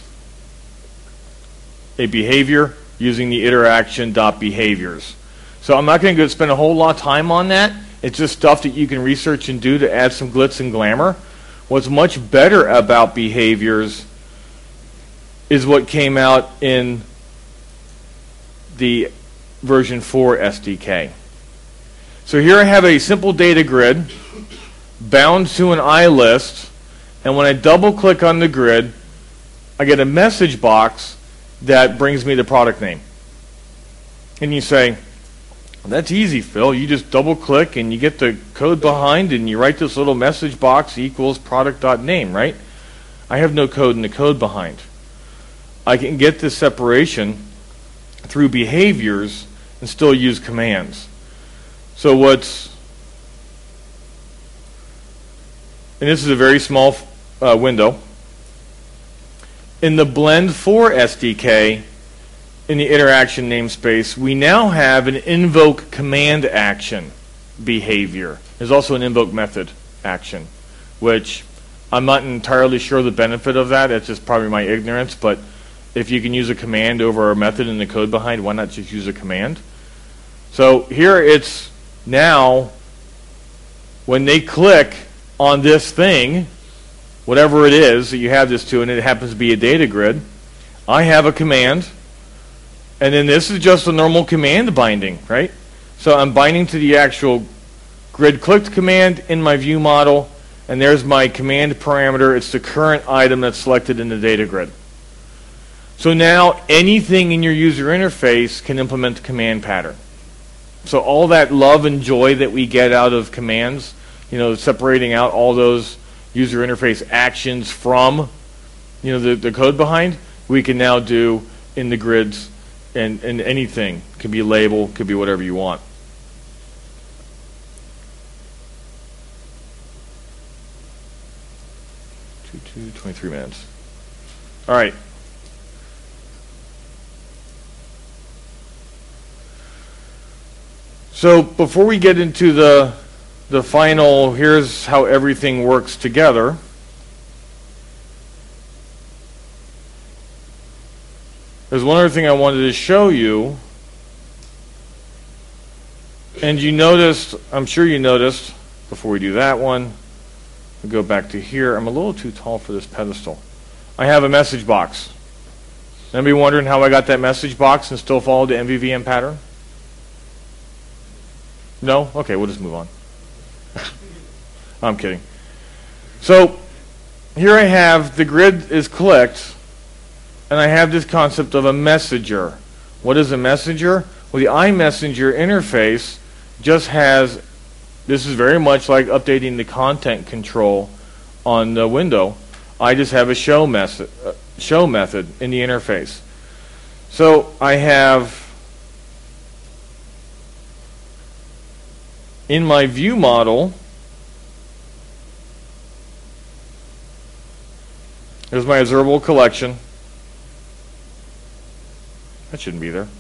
a behavior using the interaction.behaviors. So I'm not going to spend a whole lot of time on that. It's just stuff that you can research and do to add some glitz and glamour. What's much better about behaviors is what came out in the version 4 SDK. So here I have a simple data grid bound to an iList, and when I double click on the grid, I get a message box that brings me the product name. And you say, that's easy, Phil. You just double click and you get the code behind and you write this little message box equals product.name, right? I have no code in the code behind. I can get this separation through behaviors and still use commands. So and this is a very small window. In the Blend 4 SDK, in the interaction namespace, we now have an invoke command action. behavior. There's also an invoke method action, which I'm not entirely sure the benefit of that. It's just probably my ignorance, but if you can use a command over a method in the code behind, why not just use a command? So here it's now, when they click on this thing, whatever it is that you have this to, and it happens to be a data grid, I have a command, and then this is just a normal command binding, right? So I'm binding to the actual grid clicked command in my view model, and there's my command parameter. It's the current item that's selected in the data grid. So now anything in your user interface can implement the command pattern. So all that love and joy that we get out of commands, separating out all those user interface actions from the code behind, we can now do in the grids, and anything. Could be a label, could be whatever you want. Two, 23 minutes. All right. So before we get into the final, here's how everything works together. There's one other thing I wanted to show you. And you noticed, I'm sure you noticed, before we do that one, we go back to here. I'm a little too tall for this pedestal. I have a message box. Anybody wondering how I got that message box and still followed the MVVM pattern? No? Okay, we'll just move on. I'm kidding. So here I have the grid is clicked, and I have this concept of a messenger. What is a messenger? Well, the iMessenger interface just has, this is very much like updating the content control on the window. I just have a show method in the interface. So I have, in my view model, there's my observable collection. That shouldn't be there.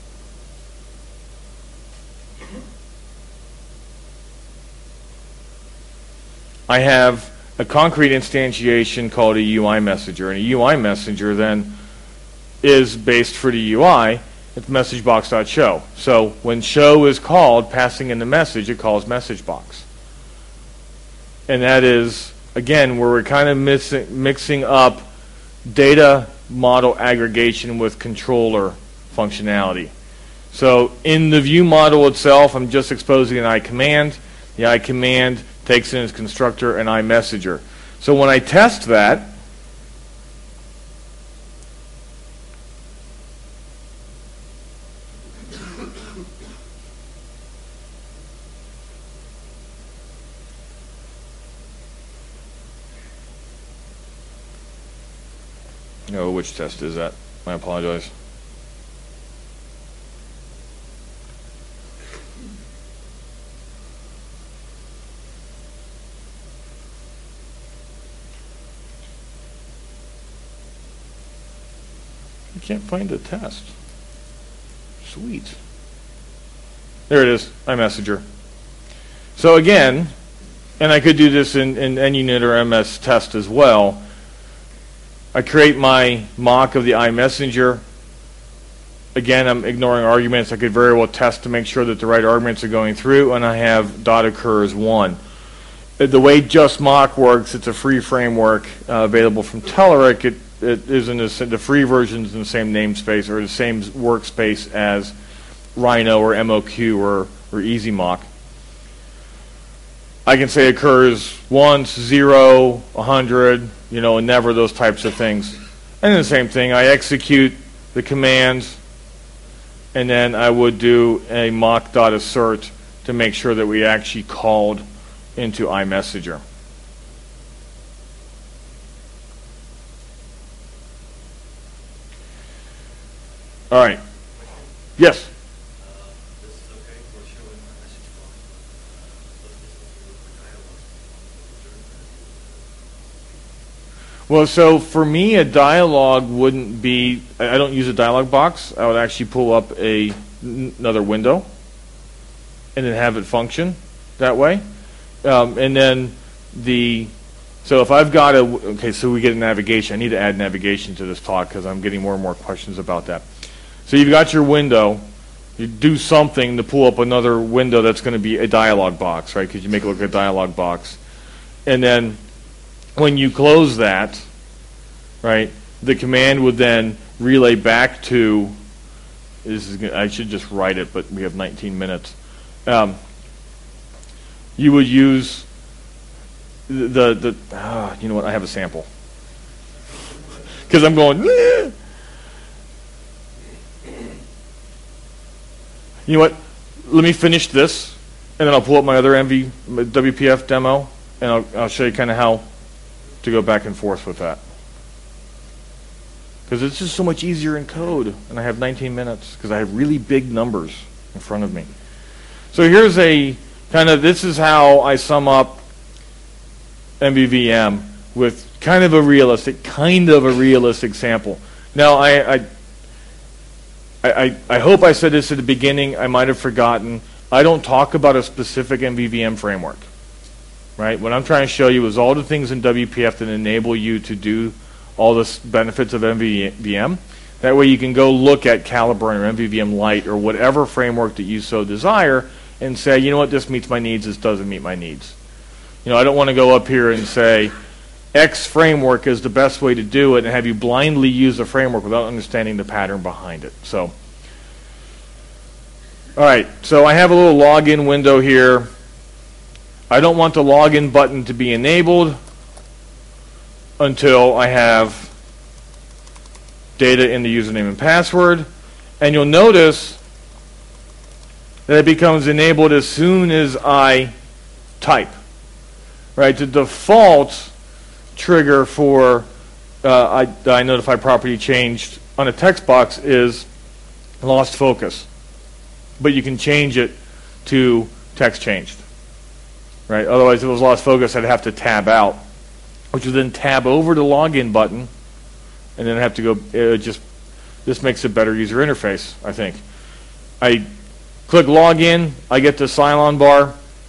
I have a concrete instantiation called a UI messenger, and a UI messenger then is based for the UI. It's messagebox.show. So when show is called, passing in the message, it calls messagebox. And that is, again, where we're kind of mixing up data model aggregation with controller functionality. So in the view model itself, I'm just exposing an iCommand. The iCommand takes in its constructor and iMessenger. So when I test that, oh, which test is that? I apologize. I can't find the test. Sweet. There it is, iMessenger. So again, and I could do this in NUnit or MS test as well, I create my mock of the iMessenger. Again, I'm ignoring arguments. I could very well test to make sure that the right arguments are going through, and I have .occurs1. The way JustMock works, it's a free framework available from Telerik. It is in the free version is in the same namespace or the same workspace as Rhino or MOQ or EasyMock. I can say occurs once, 0, 100, and never, those types of things. And then the same thing, I execute the commands, and then I would do a mock.assert to make sure that we actually called into iMessenger. All right. Yes? Well, so for me, a dialog wouldn't be, I don't use a dialog box. I would actually pull up another window and then have it function. that way. And then so if I've got okay, so we get navigation. I need to add navigation to this talk because I'm getting more and more questions about that. So you've got your window. You do something to pull up another window that's going to be a dialog box, right? Because you make it look like a dialog box. And then when you close that, right, the command would then relay back to, I should just write it, but we have 19 minutes. You would use you know what, I have a sample. Because I'm going, eh. You know what, let me finish this, and then I'll pull up my other WPF demo, and I'll show you kind of how to go back and forth with that. Because it's just so much easier in code, and I have 19 minutes, because I have really big numbers in front of me. So here's this is how I sum up MVVM with kind of a realistic sample. Now, I hope I said this at the beginning. I might have forgotten. I don't talk about a specific MVVM framework, right? What I'm trying to show you is all the things in WPF that enable you to do all the benefits of MVVM. That way you can go look at Caliburn or MVVM Lite or whatever framework that you so desire and say, you know what, this meets my needs, this doesn't meet my needs. You know, I don't want to go up here and say X framework is the best way to do it and have you blindly use a framework without understanding the pattern behind it. So, all right, so I have a little login window here. I don't want the login button to be enabled until I have data in the username and password. And you'll notice that it becomes enabled as soon as I type. Right, the default trigger for I notify property changed on a text box is lost focus. But you can change it to text changed. Right? Otherwise, if it was lost focus, I'd have to tab out, which would then tab over the login button, and then have to go, this makes a better user interface, I think. I click login, I get the Cylon bar.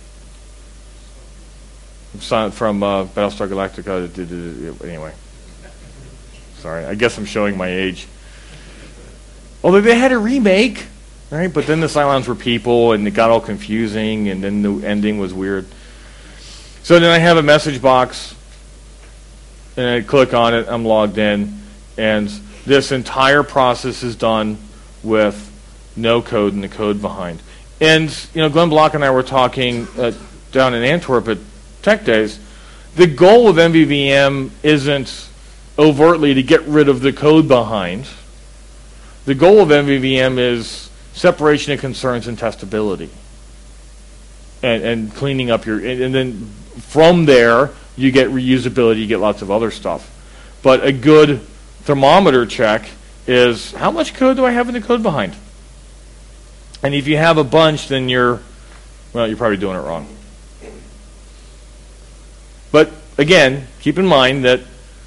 From Battlestar Galactica. Anyway, sorry. I guess I'm showing my age. Although they had a remake, right? But then the Cylons were people, and it got all confusing, and then the ending was weird. So then I have a message box, and I click on it. I'm logged in, and this entire process is done with no code and the code behind. And Glenn Block and I were talking down in Antwerp at Tech Days. The goal of MVVM isn't overtly to get rid of the code behind. The goal of MVVM is separation of concerns and testability, and cleaning up and then from there you get reusability, you get lots of other stuff. But a good thermometer check is, how much code do I have in the code behind? And if you have a bunch, then you're probably doing it wrong. But again, keep in mind that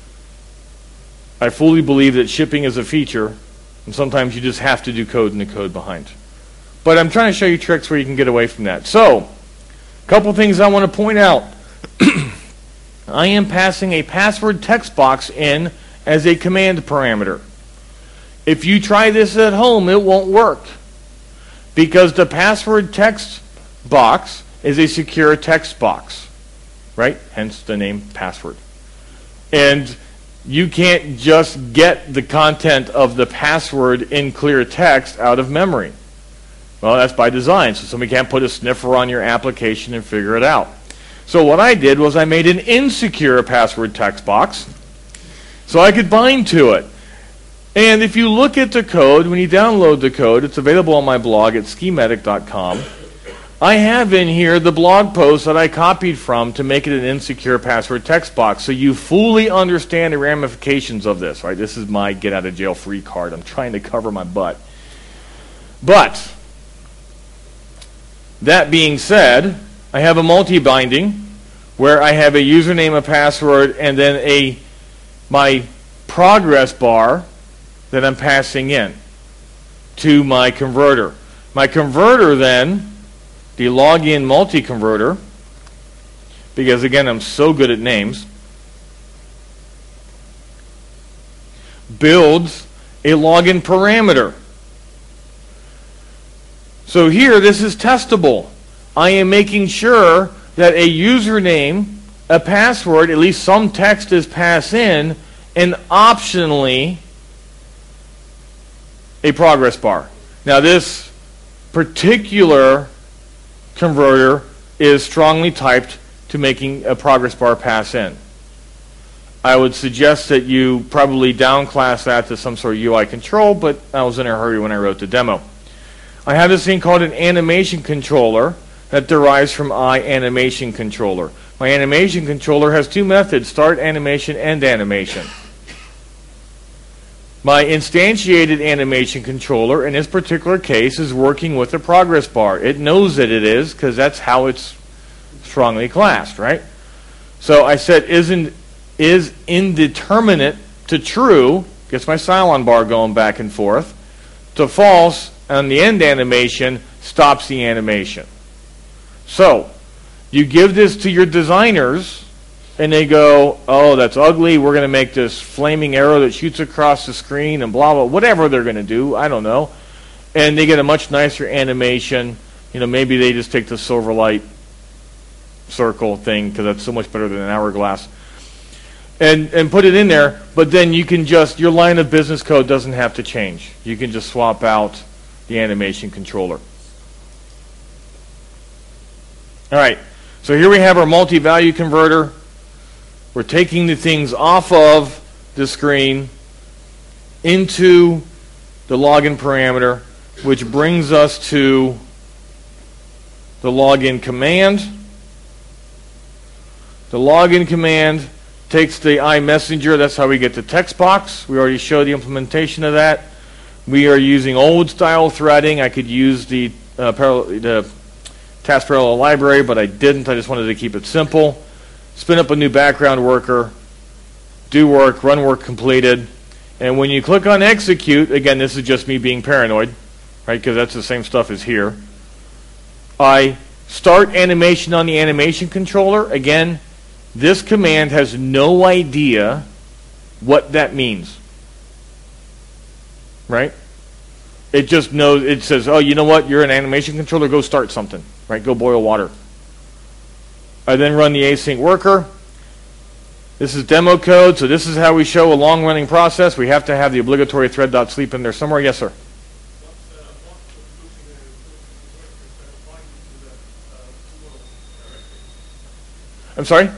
I fully believe that shipping is a feature, and sometimes you just have to do code in the code behind. But I'm trying to show you tricks where you can get away from that. So, a couple things I want to point out. I am passing a password text box in as a command parameter. If you try this at home, it won't work, because the password text box is a secure text box. Right? Hence the name password. And you can't just get the content of the password in clear text out of memory. Well, that's by design, so somebody can't put a sniffer on your application and figure it out. So what I did was I made an insecure password text box so I could bind to it. And if you look at the code, when you download the code, it's available on my blog at schematic.com. I have in here the blog post that I copied from to make it an insecure password text box, so you fully understand the ramifications of this, right? This is my get out of jail free card. I'm trying to cover my butt. But that being said, I have a multi-binding where I have a username, a password, and then my progress bar that I'm passing in to my converter. My converter then the login multi-converter, because again, I'm so good at names, builds a login parameter. So here, this is testable. I am making sure that a username, a password, at least some text is passed in, and optionally a progress bar. Now this particular converter is strongly typed to making a progress bar pass in. I would suggest that you probably downclass that to some sort of UI control, but I was in a hurry when I wrote the demo. I have this thing called an animation controller that derives from iAnimation controller. My animation controller has two methods, start animation, end animation. My instantiated animation controller, in this particular case, is working with a progress bar. It knows that it is, because that's how it's strongly classed, right? So I set is indeterminate to true, gets my Cylon bar going back and forth, to false, and the end animation stops the animation. So you give this to your designers, and they go, oh, that's ugly, we're going to make this flaming arrow that shoots across the screen and blah, blah, whatever they're going to do, I don't know. And they get a much nicer animation. You know, maybe they just take the Silverlight circle thing, because that's so much better than an hourglass, and put it in there, but then you can just, your line of business code doesn't have to change. You can just swap out the animation controller. All right, so here we have our multi-value converter. We're taking the things off of the screen into the login parameter, which brings us to the login command. The login command takes the iMessenger, that's how we get the text box. We already showed the implementation of that. We are using old style threading. I could use the task parallel library, but I didn't. I just wanted to keep it simple. Spin up a new background worker, do work, run work completed. And when you click on execute, again, this is just me being paranoid, right? Because that's the same stuff as here. I start animation on the animation controller. Again, this command has no idea what that means, right? It just knows, it says, oh, you know what? You're an animation controller, go start something, right? Go boil water. I then run the async worker. This is demo code, so this is how we show a long-running process. We have to have the obligatory thread.sleep in there somewhere. Yes, sir? I'm sorry?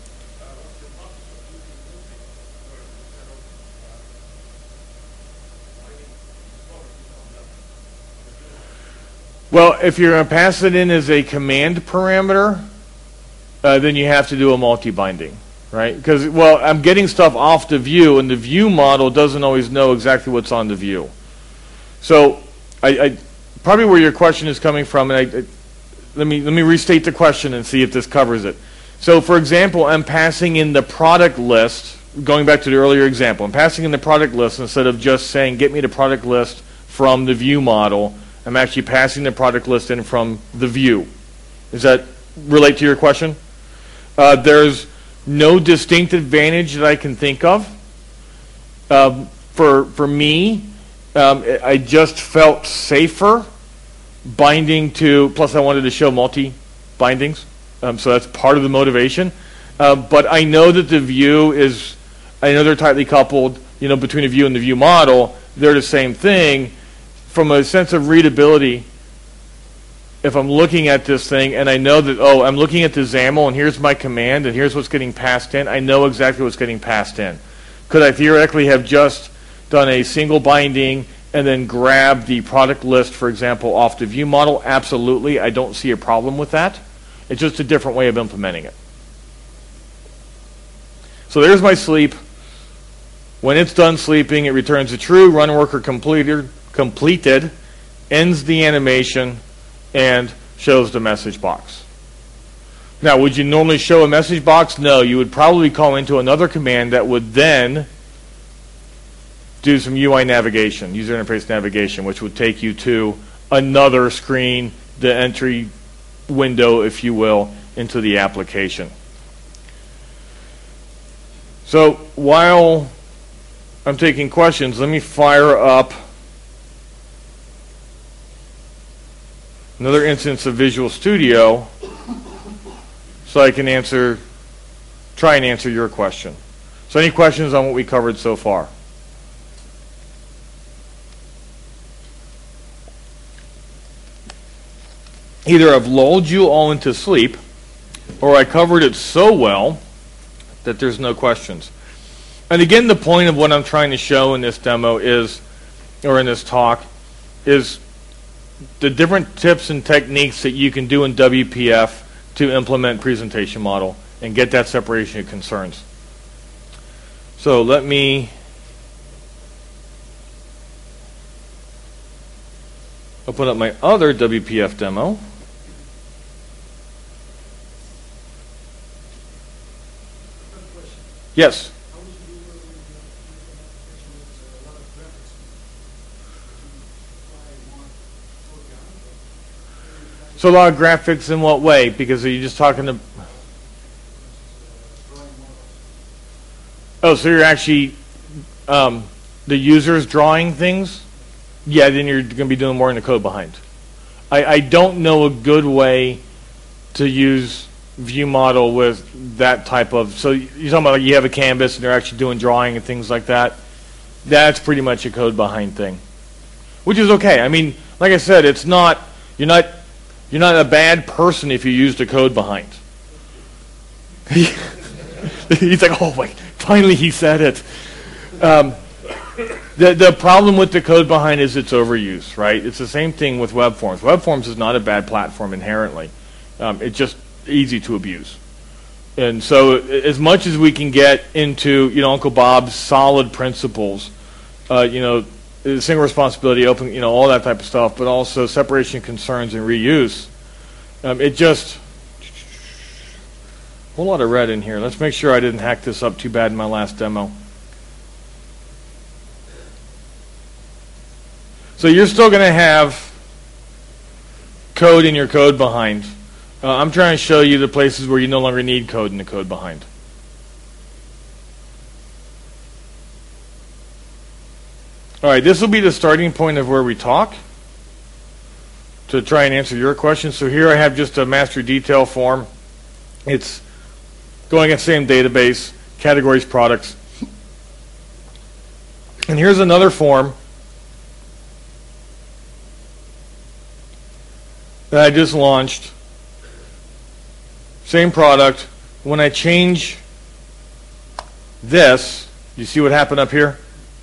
Well, if you're going to pass it in as a command parameter, then you have to do a multi-binding, right? Because, well, I'm getting stuff off the view, and the view model doesn't always know exactly what's on the view. So, I probably where your question is coming from, and let me restate the question and see if this covers it. So, for example, I'm passing in the product list, going back to the earlier example, I'm passing in the product list instead of just saying, get me the product list from the view model. I'm actually passing the product list in from the view. Does that relate to your question? There's no distinct advantage that I can think of. For me, I just felt safer binding to, plus I wanted to show multi-bindings, so that's part of the motivation. But I know that the view is, I know they're tightly coupled, you know, between the view and the view model. They're the same thing. From a sense of readability, if I'm looking at this thing and I know that, oh, I'm looking at the XAML and here's my command and here's what's getting passed in, I know exactly what's getting passed in. Could I theoretically have just done a single binding and then grab the product list, for example, off the view model? Absolutely. I don't see a problem with that. It's just a different way of implementing it. So there's my sleep. When it's done sleeping, it returns a true, run worker completed, ends the animation, and shows the message box. Now, would you normally show a message box? No, you would probably call into another command that would then do some UI navigation, user interface navigation, which would take you to another screen, the entry window, if you will, into the application. So while I'm taking questions, let me fire up another instance of Visual Studio so I can try and answer your question. So any questions on what we covered so far? Either I've lulled you all into sleep, or I covered it so well that there's no questions. And again, the point of what I'm trying to show in this demo is, or in this talk, is the different tips and techniques that you can do in WPF to implement presentation model and get that separation of concerns. So let me open up my other WPF demo. Yes? So a lot of graphics in what way? Because are you just talking to... Oh, so you're actually the user's drawing things? Yeah, then you're going to be doing more in the code behind. I don't know a good way to use view model with that type of... So you're talking about like you have a canvas and they're actually doing drawing and things like that. That's pretty much a code behind thing. Which is okay. I mean, like I said, it's not... You're not a bad person if you use the code behind. He's like, oh, wait, finally he said it. The problem with the code behind is its overuse, right? It's the same thing with web forms. Web forms is not a bad platform inherently. It's just easy to abuse. And so as much as we can get into, Uncle Bob's solid principles, single responsibility, open, all that type of stuff, but also separation of concerns and reuse. It just... A whole lot of red in here. Let's make sure I didn't hack this up too bad in my last demo. So you're still going to have code in your code behind. I'm trying to show you the places where you no longer need code in the code behind. All right, this will be the starting point of where we talk to try and answer your questions. So here I have just a master detail form. It's going in the same database, categories, products. And here's another form that I just launched. Same product. When I change this, you see what happened up here?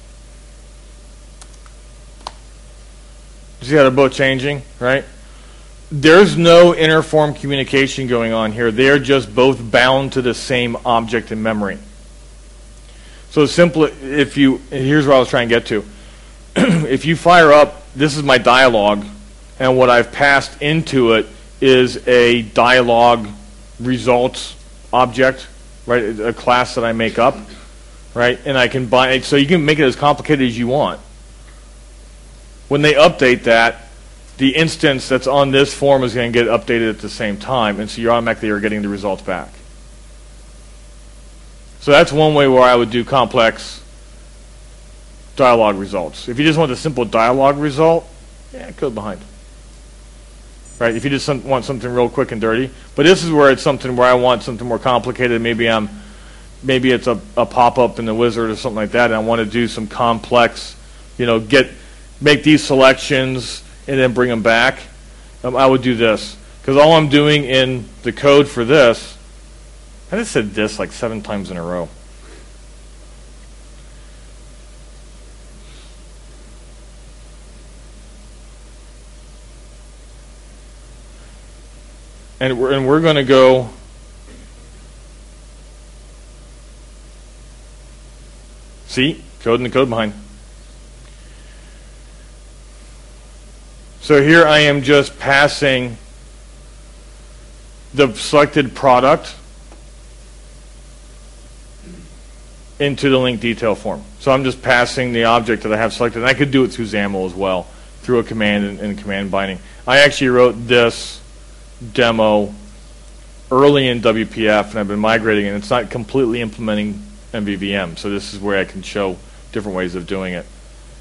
You see how they're both changing, right? There's no interform communication going on here. They're just both bound to the same object in memory. So simply, here's what I was trying to get to. If you fire up, this is my dialogue, and what I've passed into it is a dialogue results object, right? A class that I make up, right? And I can bind, so you can make it as complicated as you want. When they update that, the instance that's on this form is going to get updated at the same time, and so you automatically are getting the results back. So that's one way where I would do complex dialogue results. If you just want a simple dialogue result, code behind. Right? If you just want something real quick and dirty. But this is where it's something where I want something more complicated. Maybe it's a pop-up in the wizard or something like that, and I want to do some complex, make these selections and then bring them back. I would do this. Because all I'm doing in the code for this, I just said this like 7 times in a row. And we're going to go see code in the code behind. So here I am just passing the selected product into the link detail form. So I'm just passing the object that I have selected. And I could do it through XAML as well, through a command and command binding. I actually wrote this demo early in WPF, and I've been migrating, and it's not completely implementing MVVM. So this is where I can show different ways of doing it.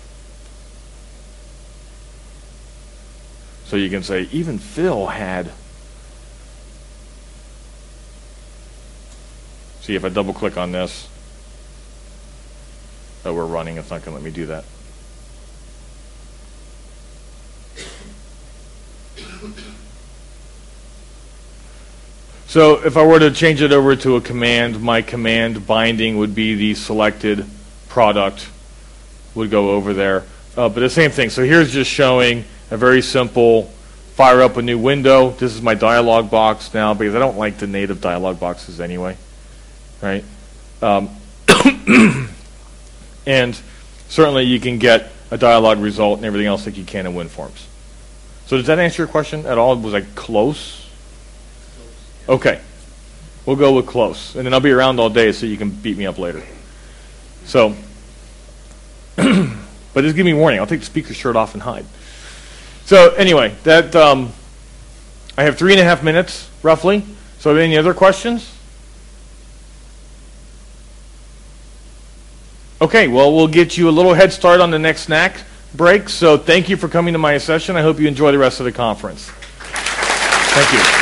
So you can say, even Phil had. See, if I double click on this, oh, we're running, it's not going to let me do that. So if I were to change it over to a command, my command binding would be the selected product would go over there. But the same thing. So here's just showing a very simple fire up a new window. This is my dialog box now because I don't like the native dialog boxes anyway, right? And certainly you can get a dialog result and everything else like you can in WinForms. So does that answer your question at all? Was I close? Okay, we'll go with close, and then I'll be around all day so you can beat me up later. So, but just give me warning. I'll take the speaker shirt off and hide. So anyway, that I have 3.5 minutes roughly. So any other questions? Okay, well we'll get you a little head start on the next snack break. So thank you for coming to my session. I hope you enjoy the rest of the conference. Thank you.